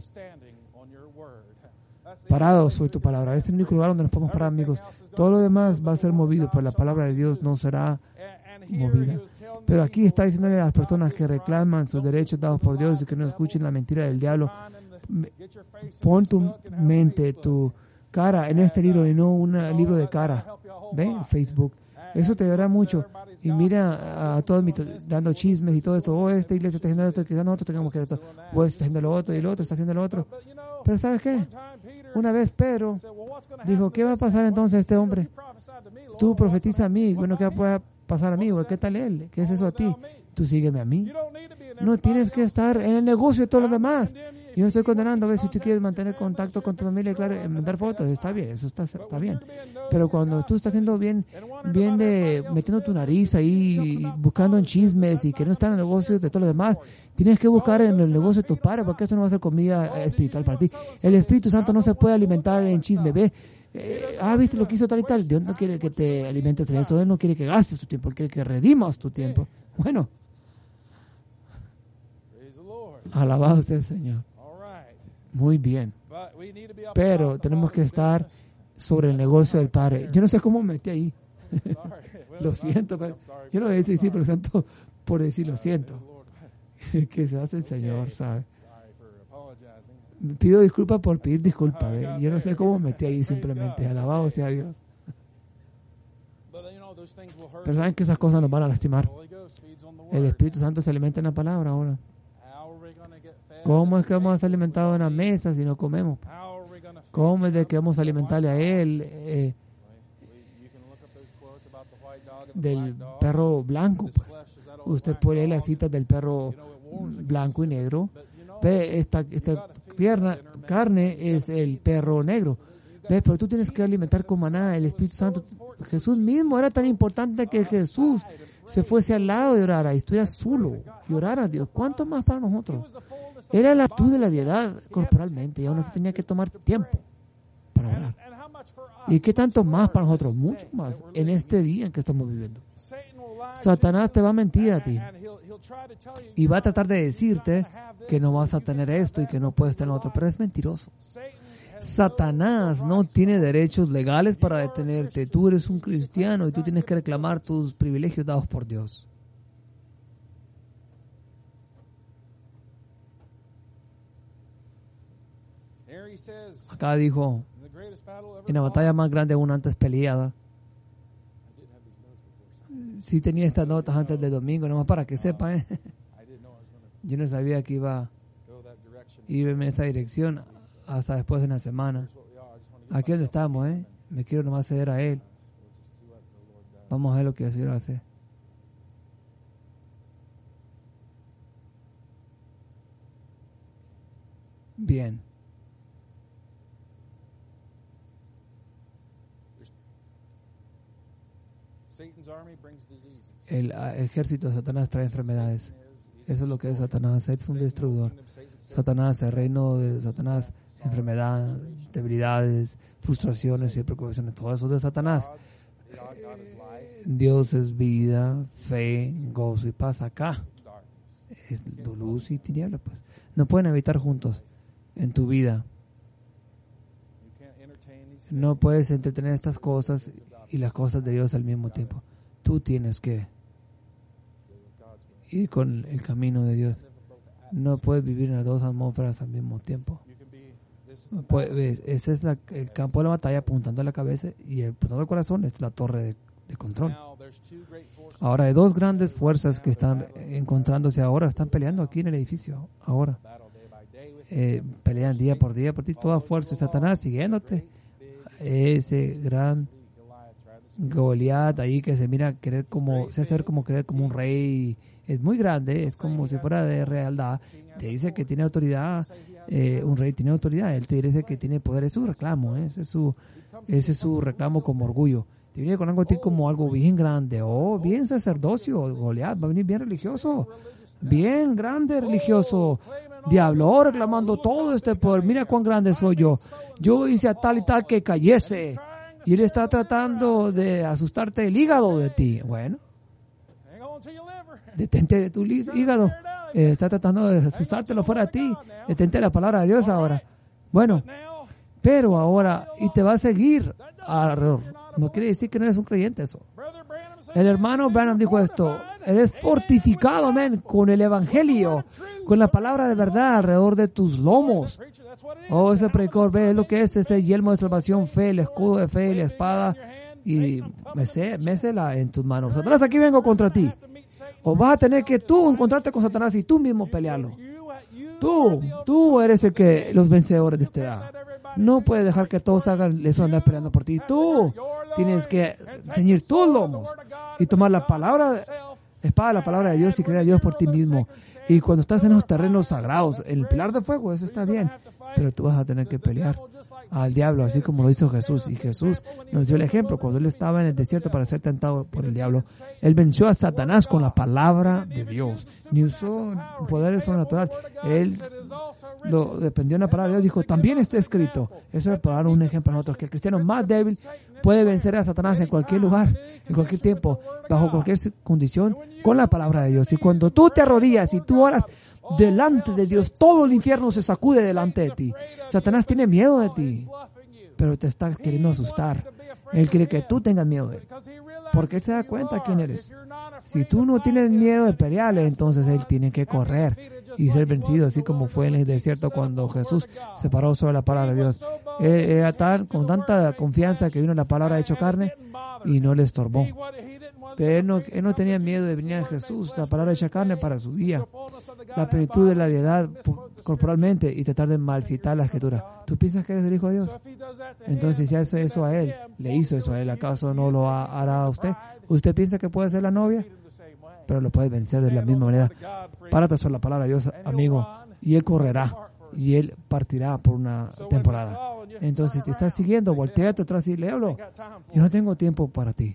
parado sobre tu palabra. Es el único lugar donde nos podemos parar, amigos. Todo lo demás va a ser movido, pero la palabra de Dios no será movida. Pero aquí está diciéndole a las personas que reclaman sus derechos dados por Dios y que no escuchen la mentira del diablo: pon tu mente, tu cara en este libro y no un libro de cara. ¿Ven? Facebook. Eso te ayudará mucho. Y mira a todos dando chismes y todo esto. Oh, esta iglesia está haciendo esto, quizás nosotros tengamos que hacer esto. O está haciendo lo otro y el otro está haciendo lo otro. Pero ¿sabes qué? Una vez Pedro dijo: ¿qué va a pasar entonces a este hombre? Tú profetiza a mí. Bueno, ¿qué va a pasar a mí? ¿Qué tal él? ¿Qué es eso a ti? Tú sígueme a mí. No tienes que estar en el negocio de todos los demás. Yo no estoy condenando. A ver, si tú quieres mantener contacto con tu familia, claro, mandar fotos, está bien, eso está, está bien. Pero cuando tú estás haciendo bien, bien de metiendo tu nariz ahí, buscando en chismes y que no están en el negocio de todos los demás, tienes que buscar en el negocio de tus padres, porque eso no va a ser comida espiritual para ti. El Espíritu Santo no se puede alimentar en chisme. Ve, eh, ah, viste lo que hizo tal y tal. Dios no quiere que te alimentes en eso. Él no quiere que gastes tu tiempo, Él quiere que redimas tu tiempo. Bueno, alabado sea el Señor. Muy bien. Pero tenemos que estar sobre el negocio del Padre. Yo no sé cómo me metí ahí. Lo siento. Pero yo no voy a decir sí, pero siento por decir lo siento. Que se hace el Señor, ¿sabe? Pido disculpas por pedir disculpas. ¿eh? Yo no sé cómo me metí ahí simplemente. Alabado sea Dios. Pero saben que esas cosas nos van a lastimar. El Espíritu Santo se alimenta en la palabra ahora. ¿Cómo es que vamos a ser alimentados en la mesa si no comemos? ¿Cómo es de que vamos a alimentarle a Él eh, del perro blanco? Pues usted puede leer las citas del perro blanco y negro. Ve, esta, esta pierna, carne es el perro negro. Ve, pero tú tienes que alimentar con maná el Espíritu Santo. Jesús mismo era tan importante que Jesús se fuese al lado y orara, y estuviera solo y orara a Dios. ¿Cuánto más para nosotros? Era la actitud de la deidad corporalmente, y aún así tenía que tomar tiempo para orar. ¿Y qué tanto más para nosotros? Mucho más en este día en que estamos viviendo. Satanás te va a mentir a ti y va a tratar de decirte que no vas a tener esto y que no puedes tener otro, pero es mentiroso. Satanás no tiene derechos legales para detenerte. Tú eres un cristiano y tú tienes que reclamar tus privilegios dados por Dios. Acá dijo: en la batalla más grande aún antes peleada. Sí tenía estas notas antes del domingo, nomás para que sepan. ¿eh? Yo no sabía que iba a irme en esa dirección hasta después de una semana. Aquí donde estamos, ¿eh? Me quiero nomás ceder a Él. Vamos a ver lo que el Señor hace. Bien. El ejército de Satanás trae enfermedades. Eso es lo que es Satanás. Es un destruidor. Satanás, el reino de Satanás, enfermedad, debilidades, frustraciones y preocupaciones. Todo eso es de Satanás. Dios es vida, fe, gozo y paz. Acá es luz y tiniebla. Pues no pueden habitar juntos en tu vida. No puedes entretener estas cosas y las cosas de Dios al mismo tiempo. Tú tienes que ir con el camino de Dios. No puedes vivir en las dos atmósferas al mismo tiempo. Pues, ese es la, el campo de la batalla, apuntando a la cabeza, y el apuntando al corazón es la torre de, de control. Ahora hay dos grandes fuerzas que están encontrándose ahora, están peleando aquí en el edificio ahora. Eh, pelean día por día por ti, toda fuerza de Satanás siguiéndote. Ese gran Goliat ahí que se mira querer como, se hace como querer como un rey, es muy grande, es como si fuera de realidad. Te dice que tiene autoridad, eh, un rey tiene autoridad, él te dice que tiene poder, es su reclamo, ¿eh? ese es su, ese es su reclamo como orgullo. Te viene con algo a ti como algo bien grande, oh, bien sacerdocio, Goliat, va a venir bien religioso, bien grande religioso, diablo, oh, reclamando todo este poder, mira cuán grande soy yo, yo hice a tal y tal que cayese, y él está tratando de asustarte el hígado de ti. Bueno, detente de tu hígado, eh, está tratando de asustártelo fuera de ti, detente la palabra de Dios ahora. Bueno, pero ahora, y te va a seguir alrededor. No quiere decir que no eres un creyente eso. El hermano Branham dijo esto, eres fortificado, man, con el evangelio, con la palabra de verdad alrededor de tus lomos. Oh, ese predicador, ve lo que es ese yelmo de salvación, fe, el escudo de fe y la espada, y mésela en tus manos. Satanás, aquí vengo contra ti. O vas a tener que tú encontrarte con Satanás y tú mismo pelearlo. Tú, tú eres el que, los vencedores de esta edad. No puedes dejar que todos hagan eso, andar peleando por ti. Tú tienes que ceñir tus lomos y tomar la palabra, espada, la palabra de Dios y creer a Dios por ti mismo. Y cuando estás en los terrenos sagrados, en el pilar de fuego, eso está bien. Pero tú vas a tener que pelear al diablo, así como lo hizo Jesús. Y Jesús nos dio el ejemplo. Cuando él estaba en el desierto para ser tentado por el diablo, él venció a Satanás con la palabra de Dios. Ni usó poderes sobrenatural. Él lo dependió en la palabra de Dios. Dijo, también está escrito. Eso es para dar un ejemplo a nosotros, que el cristiano más débil puede vencer a Satanás en cualquier lugar, en cualquier tiempo, bajo cualquier condición, con la palabra de Dios. Y cuando tú te arrodillas y tú oras delante de Dios, todo el infierno se sacude delante de ti. Satanás tiene miedo de ti, pero te está queriendo asustar. Él quiere que tú tengas miedo de él, porque él se da cuenta quién eres. Si tú no tienes miedo de pelearle, entonces él tiene que correr y ser vencido, así como fue en el desierto cuando Jesús se paró sobre la palabra de Dios. Él era tan, con tanta confianza que vino la palabra hecho carne y no le estorbó. Pero él no, él no tenía miedo de venir a Jesús, la palabra hecha carne para su día, la plenitud de la deidad corporalmente, y tratar de malcitar la escritura. ¿Tú piensas que eres el Hijo de Dios? Entonces, si hace eso a él, le hizo eso a él, ¿acaso no lo hará a usted? ¿Usted piensa que puede ser la novia? Pero lo puede vencer de la misma manera. Párate sobre la palabra de Dios, amigo, y él correrá, y él partirá por una temporada. Entonces, si te estás siguiendo, volteate atrás y le hablo. Yo no tengo tiempo para ti.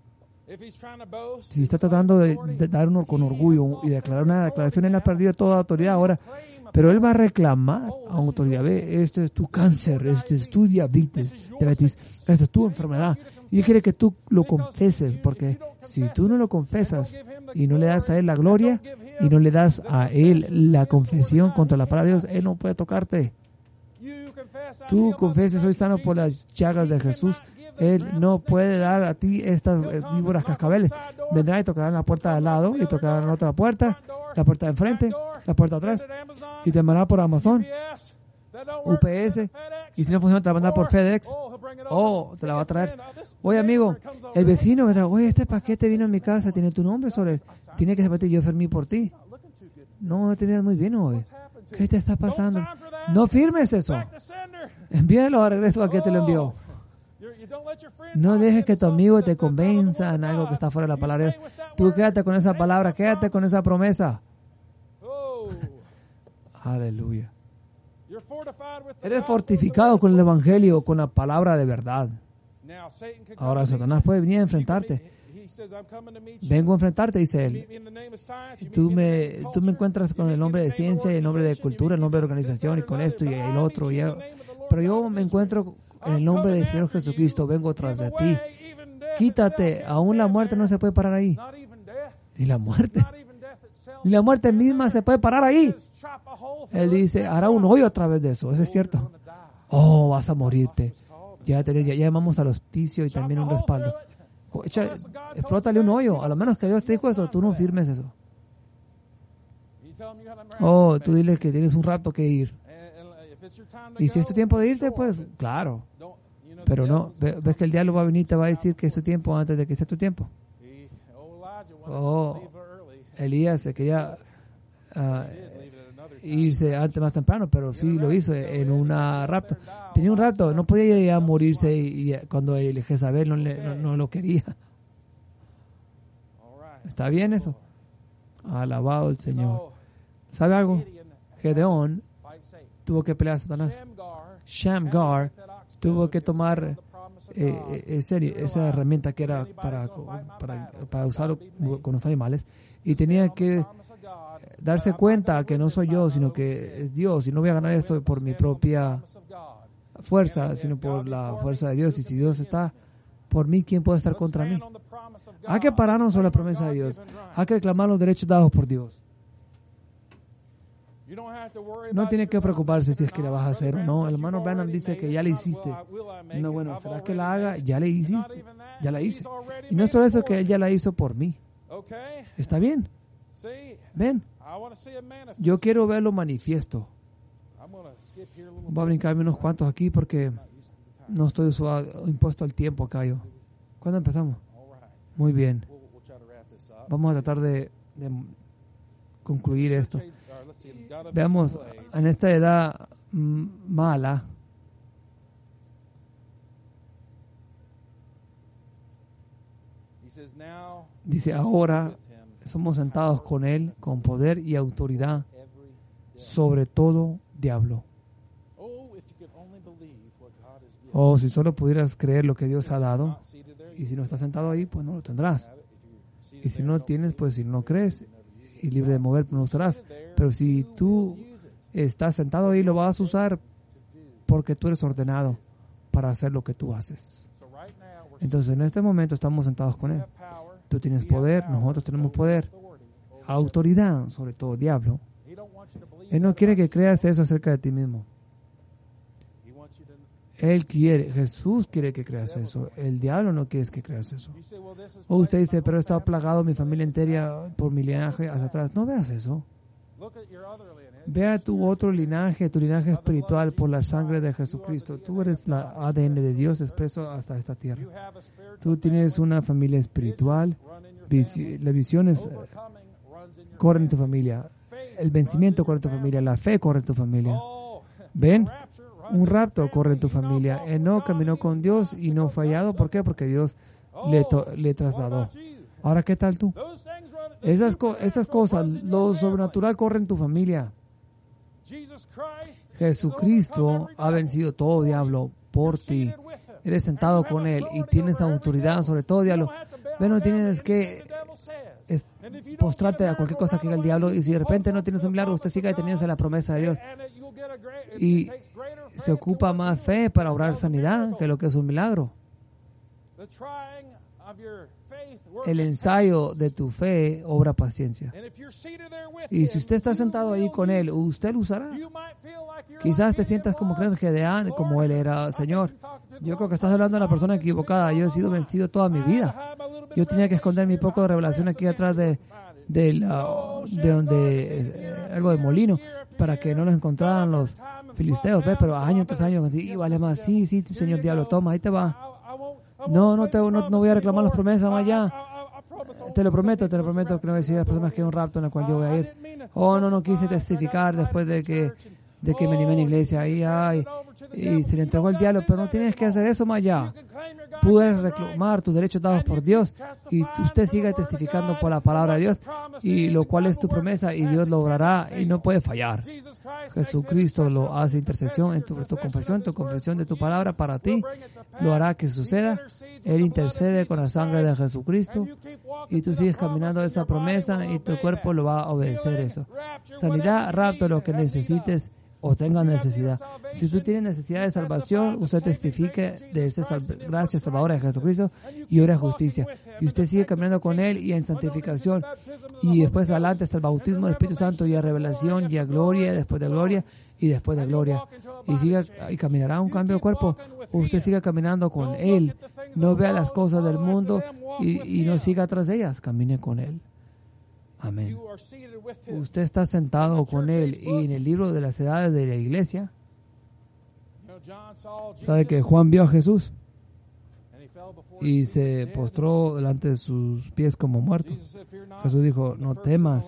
Si está tratando de, de dar uno con orgullo y declarar una declaración, él ha perdido toda autoridad ahora, pero él va a reclamar a autoridad. Ve, este es tu cáncer, este es tu diabetes, diabetes, esta es tu enfermedad, y él quiere que tú lo confeses, porque si tú no lo confesas y no le das a él la gloria y no le das a él la confesión contra la palabra de Dios, él no puede tocarte. Tú confeses, soy sano por las llagas de Jesús. Él no puede dar a ti estas víboras cascabeles. Vendrá y tocará en la puerta de al lado, y tocará en la otra puerta, la puerta de enfrente, la puerta de atrás, y te mandará por Amazon, U P S, y si no funciona te va a mandar por FedEx, o te la va a traer. Oye, amigo, el vecino vendrá, oye, este paquete vino a mi casa, tiene tu nombre sobre él, tiene que saber, yo enfermé por ti. No, no te miras muy bien hoy. ¿Qué te está pasando? No firmes eso. Envíalo a regreso a que te lo envió. No dejes que tu amigo te convenza en algo que está fuera de la palabra de Dios. Tú quédate con esa palabra, quédate con esa promesa. Aleluya. Eres fortificado con el evangelio, con la palabra de verdad. Ahora Satanás puede venir a enfrentarte. Vengo a enfrentarte, dice él. Tú me, tú me encuentras con el nombre de ciencia, el nombre de cultura, el nombre de organización, y con esto y el otro. Y el, pero yo me encuentro en el nombre del Señor Jesucristo, vengo tras de ti. Quítate, aún la muerte no se puede parar ahí. Ni la muerte. Ni la muerte misma se puede parar ahí. Él dice, hará un hoyo a través de eso, eso es cierto. Oh, vas a morirte. Ya, tenés, ya, ya llamamos al auspicio y también un respaldo. Echa, explótale un hoyo. A lo menos que Dios te dijo eso, tú no firmes eso. Oh, tú diles que tienes un rato que ir. Y si es tu tiempo de irte, pues claro. Pero no, ves que el diablo va a venir y te va a decir que es tu tiempo antes de que sea tu tiempo. Oh, Elías se quería uh, irse antes más temprano, pero sí lo hizo en una rapto. Tenía un rapto, no podía ir a morirse y, y cuando el Jezabel no, le, no, no lo quería. ¿Está bien eso? Alabado el Señor. ¿Sabe algo? Gedeón tuvo que pelear a Satanás. Shamgar tuvo que tomar eh, ese, esa herramienta que era para, para, para usar con los animales y tenía que darse cuenta que no soy yo, sino que es Dios y no voy a ganar esto por mi propia fuerza, sino por la fuerza de Dios. Y si Dios está por mí, ¿quién puede estar contra mí? Hay que pararnos sobre la promesa de Dios. Hay que reclamar los derechos dados por Dios. No tiene que preocuparse si es que la vas a hacer o no. El hermano Branham dice que ya la hiciste. No, bueno, ¿será que la haga? Ya la hiciste. Ya la hice. Y no es solo eso, que él ya la hizo por mí. ¿Está bien? Ven. Yo quiero verlo manifiesto. Voy a brincarme unos cuantos aquí porque no estoy impuesto al tiempo acá yo. ¿Cuándo empezamos? Muy bien. Vamos a tratar de, de concluir esto. Veamos, en esta edad mm, mala, dice, ahora somos sentados con Él, con poder y autoridad sobre todo diablo. Oh, si solo pudieras creer lo que Dios ha dado, y si no estás sentado ahí, pues no lo tendrás. Y si no lo tienes, pues si no crees y libre de mover, no lo usarás. Pero si tú estás sentado ahí, lo vas a usar porque tú eres ordenado para hacer lo que tú haces. Entonces, en este momento estamos sentados con Él. Tú tienes poder, nosotros tenemos poder, autoridad, sobre todo diablo. Él no quiere que creas eso acerca de ti mismo. Él quiere, Jesús quiere que creas eso. El diablo no quiere que creas eso. O usted dice, pero está plagado mi familia entera por mi linaje hacia atrás. No veas eso. Vea tu otro linaje, tu linaje espiritual por la sangre de Jesucristo. Tú eres la A D N de Dios expreso hasta esta tierra. Tú tienes una familia espiritual. Visi- las visiones corren en tu familia. El vencimiento corre en tu familia. La fe corre en tu familia. ¿Ven? Un rapto corre en tu familia. Enoc caminó con Dios y no fue hallado. ¿Por qué? Porque Dios le, to- le trasladó. Ahora, ¿qué tal tú? Esas, co- esas cosas, lo sobrenatural corre en tu familia. Jesucristo ha vencido todo diablo por ti. Eres sentado con Él y tienes autoridad sobre todo diablo. Ven, no tienes que es, postrarte a cualquier cosa que diga el diablo. Y si de repente no tienes un milagro, usted siga deteniéndose en la promesa de Dios. Y se ocupa más fe para obrar sanidad que lo que es un milagro. El ensayo de tu fe obra paciencia. Y si usted está sentado ahí con Él, usted lo usará. Quizás te sientas como crees Gedeón, como Él era. Señor, yo creo que estás hablando de la persona equivocada. Yo he sido vencido toda mi vida. Yo tenía que esconder mi poco de revelación aquí atrás de, de, la, de donde eh, algo de molino para que no los encontraran los filisteos. ¿Ves? Pero años tras años, sí, vale más. Sí, sí, Señor diablo, toma, ahí te va. No, no, te, no, no voy a reclamar las promesas más allá. Te lo prometo, te lo prometo que no voy a decir a las personas que hay un rapto en el cual yo voy a ir. Oh, no, no quise testificar después de que de que me animé en la iglesia. Ahí, ay, y se le entregó el diablo, pero no tienes que hacer eso más allá. Puedes reclamar tus derechos dados por Dios y usted siga testificando por la palabra de Dios, y lo cual es tu promesa, y Dios lo obrará y no puede fallar. Jesucristo lo hace intercesión en tu, tu confesión, tu confesión de tu palabra para ti, lo hará que suceda. Él intercede con la sangre de Jesucristo y tú sigues caminando esa promesa y tu cuerpo lo va a obedecer eso. Sanidad, rapto, lo que necesites o tenga necesidad. Si tú tienes necesidad de salvación, usted testifique de esa sal- gracia salvadora de Jesucristo y ore a justicia. Y usted sigue caminando con Él y en santificación. Y después adelante hasta el bautismo del Espíritu Santo y a revelación y a gloria, después de gloria y después de gloria. Y siga y caminará un cambio de cuerpo. Usted siga caminando con Él. No vea las cosas del mundo y, y no siga atrás de ellas. Camine con Él. Amén. Usted está sentado con Él y en el libro de las edades de la iglesia, sabe que Juan vio a Jesús y se postró delante de sus pies como muerto. Jesús dijo, no temas,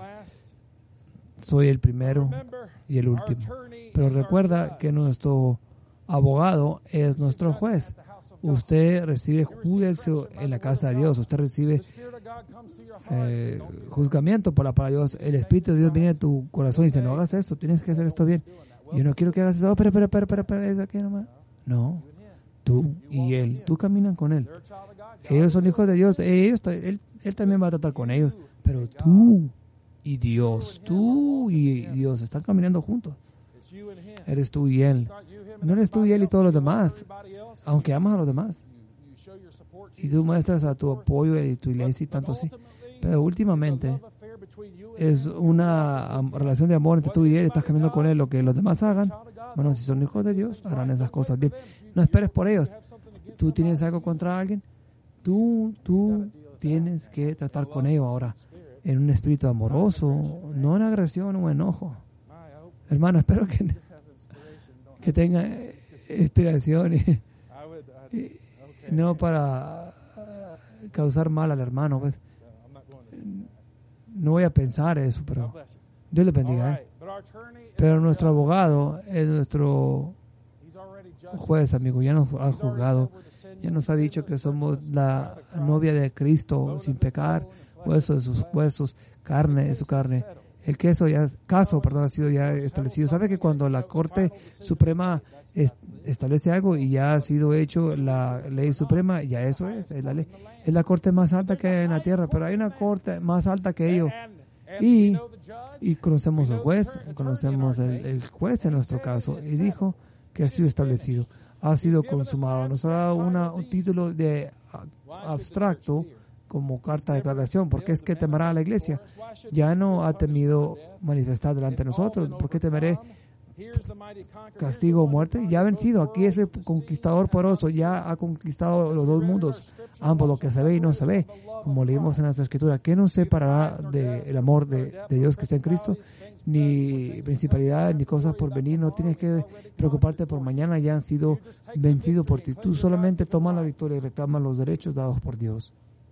soy el primero y el último. Pero recuerda que nuestro abogado es nuestro juez. Usted recibe juicio en la casa de Dios. Usted recibe eh, juzgamiento por la palabra de Dios. El Espíritu de Dios viene a tu corazón y dice, no hagas esto, tienes que hacer esto bien. Yo no quiero que hagas eso. Oh, espera, espera, espera, espera, espera, ¿es aquí nomás? No, tú y Él, tú caminan con Él. Ellos son hijos de Dios. Ellos, él, él también va a tratar con ellos. Pero tú y Dios, tú y Dios están caminando juntos. Eres tú y Él. No eres tú y Él y todos los demás, aunque amas a los demás. Y tú muestras a tu apoyo y tu iglesia y tanto así. Pero últimamente es una um, relación de amor entre tú y Él. Estás caminando con Él. Lo que los demás hagan, bueno, si son hijos de Dios, harán esas cosas bien. No esperes por ellos. Tú tienes algo contra alguien, tú, tú tienes que tratar con ellos ahora en un espíritu amoroso, no en agresión o enojo. Hermano, espero que, que tenga inspiración y, y no para causar mal al hermano. Pues. No voy a pensar eso, pero Dios le bendiga. ¿eh? Pero nuestro abogado es nuestro juez, amigo. Ya nos ha juzgado, ya nos ha dicho que somos la novia de Cristo sin pecar, hueso de sus huesos, carne de su carne. El queso ya, caso, perdón, ha sido ya establecido. ¿Sabe que cuando la Corte Suprema es, establece algo y ya ha sido hecho la ley suprema, ya eso es, es la ley. Es la corte más alta que hay en la tierra, pero hay una corte más alta que ellos. Y, y conocemos al juez, conocemos el, el juez en nuestro caso, y dijo que ha sido establecido, ha sido consumado. Nos ha dado una, un título de abstracto como carta de declaración. ¿Por qué es que temerá a la iglesia? Ya no ha temido manifestar delante de nosotros. ¿Por qué temeré castigo o muerte? Ya ha vencido. Aquí es el conquistador poderoso. Ya ha conquistado los dos mundos, ambos, lo que se ve y no se ve, como leímos en nuestra escritura. ¿Qué nos separará del amor de, de Dios que está en Cristo? Ni principalidad, ni cosas por venir. No tienes que preocuparte por mañana. Ya han sido vencidos por ti. Tú solamente toma la victoria y reclama los derechos dados por Dios.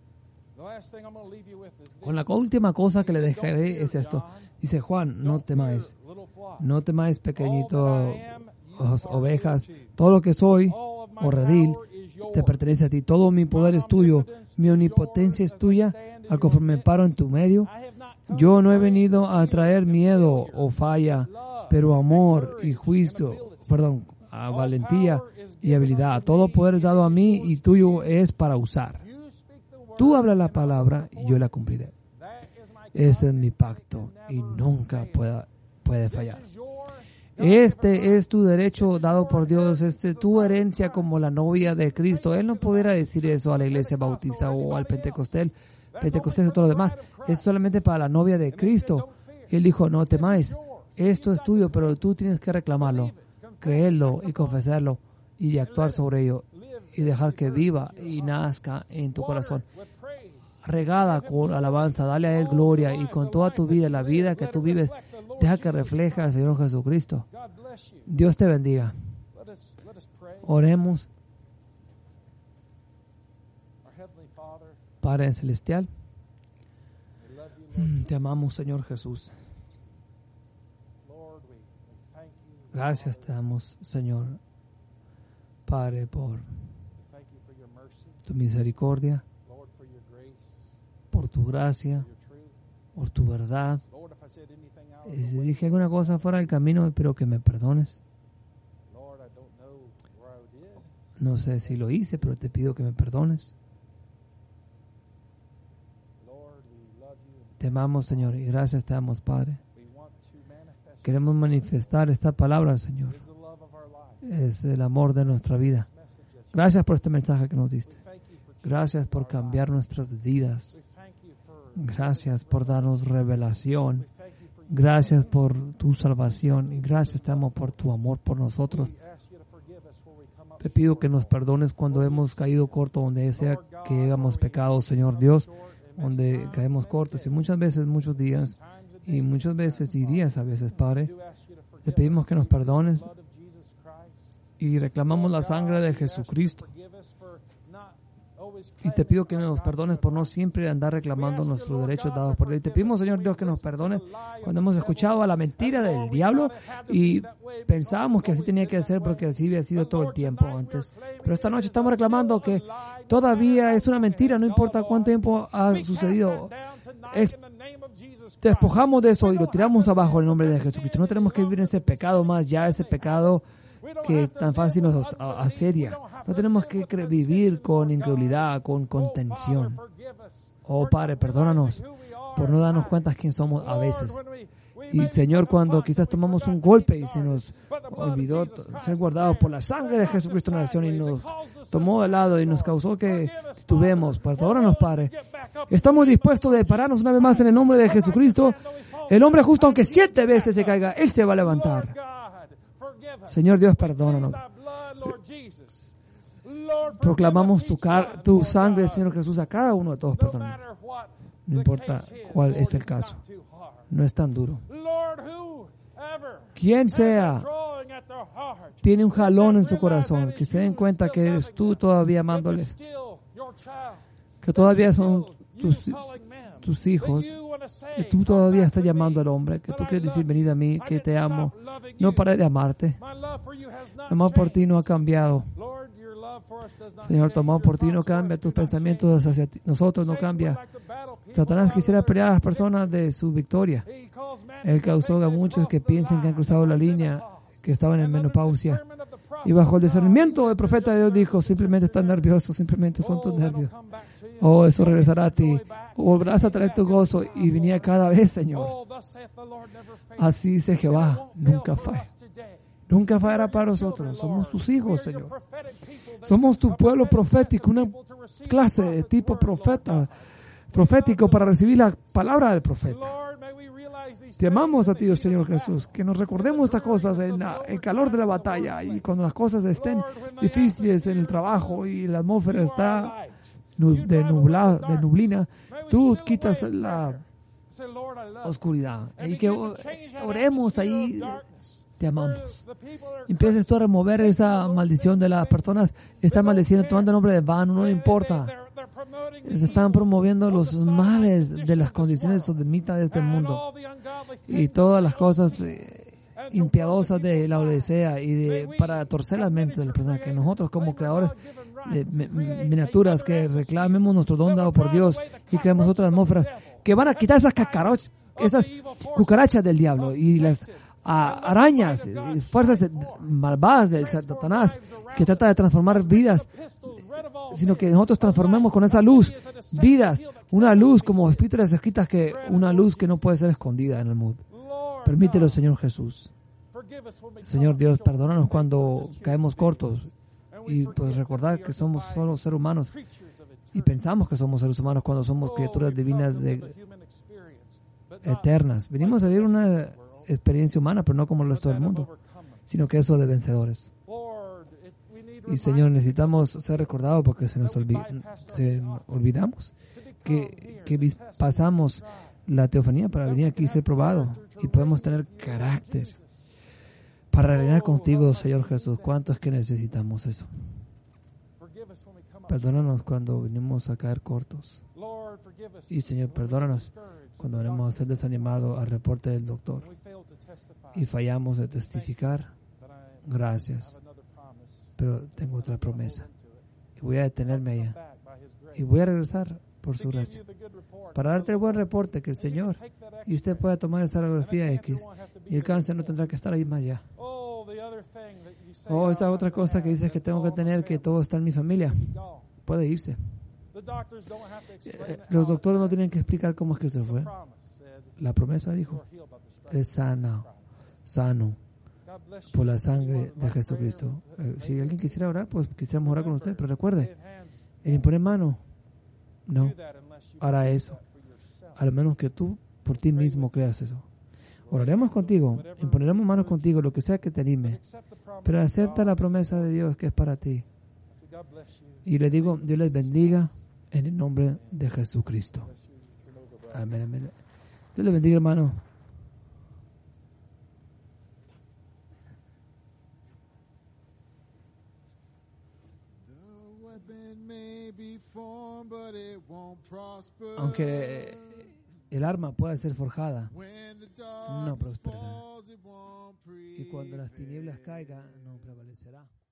Con la última cosa que le dejaré es esto. Dice Juan, no temáis. No temáis, pequeñito ovejas. Todo lo que soy, o redil, te pertenece a ti. Todo mi poder es tuyo. Mi omnipotencia es tuya. Al conforme me paro en tu medio. Yo no he venido a traer miedo o falla, pero amor y juicio, perdón, a valentía y habilidad. Todo poder es dado a mí y tuyo es para usar. Tú hablas la palabra y yo la cumpliré. Ese es mi pacto y nunca pueda, puede fallar. Este es tu derecho dado por Dios, este es tu herencia como la novia de Cristo. Él no pudiera decir eso a la iglesia bautista o al pentecostés, pentecostés o todo lo demás. Es solamente para la novia de Cristo. Él dijo, no temáis, esto es tuyo, pero tú tienes que reclamarlo, creerlo y confesarlo y actuar sobre ello y dejar que viva y nazca en tu corazón. Regada con alabanza, dale a Él gloria y con toda tu vida, la vida que tú vives, deja que refleje al Señor Jesucristo. Dios te bendiga. Oremos. Padre Celestial, te amamos, Señor Jesús. Gracias te damos, Señor, Padre, por tu misericordia, por tu gracia, por tu verdad. Y si dije alguna cosa fuera del camino, pero que me perdones. No sé si lo hice, pero te pido que me perdones. Te amamos, Señor, y gracias te damos, Padre. Queremos manifestar esta palabra, Señor. Es el amor de nuestra vida. Gracias por este mensaje que nos diste. Gracias por cambiar nuestras vidas. Gracias por darnos revelación. Gracias por tu salvación. Y gracias, te amo, por tu amor por nosotros. Te pido que nos perdones cuando hemos caído corto, donde sea que hagamos pecados, Señor Dios, donde caemos cortos. Y muchas veces, muchos días, y muchas veces y días a veces, Padre, te pedimos que nos perdones y reclamamos la sangre de Jesucristo. Y te pido que nos perdones por no siempre andar reclamando nuestros derechos dados por Dios. Y te pedimos, Señor Dios, que nos perdones cuando hemos escuchado a la mentira del diablo y pensábamos que así tenía que ser porque así había sido todo el tiempo antes. Pero esta noche estamos reclamando que todavía es una mentira, no importa cuánto tiempo ha sucedido. Es, despojamos de eso y lo tiramos abajo en el nombre de Jesucristo. No tenemos que vivir en ese pecado más, ya ese pecado que tan fácil nos asedia. No tenemos que vivir con incredulidad, con contención. Oh Padre, perdónanos por no darnos cuenta quién somos a veces. Y Señor, cuando quizás tomamos un golpe y se nos olvidó ser guardados por la sangre de Jesucristo en la nación y nos tomó de lado y nos causó que tuvemos, perdónanos, Padre. Estamos dispuestos de pararnos una vez más en el nombre de Jesucristo. El hombre justo, aunque siete veces se caiga, él se va a levantar. Señor Dios, perdónanos. Proclamamos tu, car- tu sangre, Señor Jesús, a cada uno de todos, perdónanos. No importa cuál es el caso. No es tan duro. Quien sea tiene un jalón en su corazón, que se den cuenta que eres tú todavía amándoles, que todavía son tus, tus hijos, que tú todavía estás llamando al hombre, que tú quieres decir, venid a mí, que te amo. No paré de amarte. Mi amor por ti no ha cambiado. Señor, tu amor por ti no cambia, tus pensamientos hacia ti, nosotros no cambia. Satanás quisiera pelear a las personas de su victoria. Él causó a muchos que piensen que han cruzado la línea, que estaban en menopausia. Y bajo el discernimiento del profeta de Dios dijo, simplemente están nerviosos, simplemente son tus nervios. Oh, eso regresará a ti. Volverás a traer tu gozo y venía cada vez, Señor. Así dice Jehová, nunca falla. Nunca fallará para nosotros. Somos tus hijos, Señor. Somos tu pueblo profético, una clase de tipo profeta, profético para recibir la palabra del profeta. Te amamos a ti, oh Señor Jesús, que nos recordemos estas cosas en la, el calor de la batalla y cuando las cosas estén difíciles en el trabajo y la atmósfera está de, nublada, de nublina, tú quitas la oscuridad y que oremos ahí. Te amamos. Empieces tú a remover esa maldición de las personas. Están maldiciendo, tomando el nombre de vano, no le importa. Se están promoviendo los males de las condiciones sodomitas de este mundo y todas las cosas eh, impiadosas de la Odisea y de, para torcer las mentes de las personas. Que nosotros como creadores de miniaturas que reclamemos nuestro don dado por Dios y creemos otras atmósferas que van a quitar esas cacarochas, esas cucarachas del diablo y las a arañas, fuerzas malvadas de Satanás que trata de transformar vidas, sino que nosotros transformemos con esa luz vidas, una luz como Espíritu de las Escritas, que una luz que no puede ser escondida en el mundo. Permítelo, Señor Jesús. Señor Dios, perdónanos cuando caemos cortos y pues recordar que somos solo seres humanos y pensamos que somos seres humanos cuando somos criaturas divinas de, eternas. Venimos a vivir una experiencia humana, pero no como el resto del mundo, sino que eso de vencedores. Y Señor, necesitamos ser recordados porque se nos olvida, se olvidamos que, que pasamos la teofanía para venir aquí y ser probado y podemos tener carácter para reinar contigo, Señor Jesús. ¿Cuántos que necesitamos eso? Perdónanos cuando venimos a caer cortos. Y Señor, perdónanos cuando venimos a ser desanimados al reporte del doctor y fallamos de testificar. Gracias. Pero tengo otra promesa y voy a detenerme allá y voy a regresar por su gracia para darte el buen reporte que el Señor, y usted pueda tomar esa radiografía X y el cáncer no tendrá que estar ahí más allá. Oh, esa otra cosa que dices que tengo que tener, que todo está en mi familia, puede irse. Los doctores no tienen que explicar cómo es que se fue. La promesa dijo, es sana sano por la sangre de Jesucristo. Eh, si alguien quisiera orar, pues quisiéramos orar con usted, pero recuerde, el imponer mano, no, hará eso, al menos que tú por ti mismo creas eso. Oraremos contigo, imponeremos manos contigo, lo que sea que te anime, pero acepta la promesa de Dios que es para ti. Y le digo, Dios les bendiga en el nombre de Jesucristo. Amén, amén. Dios les bendiga, hermano. Aunque el arma pueda ser forjada, no prosperará. Y cuando las tinieblas caigan, no prevalecerá.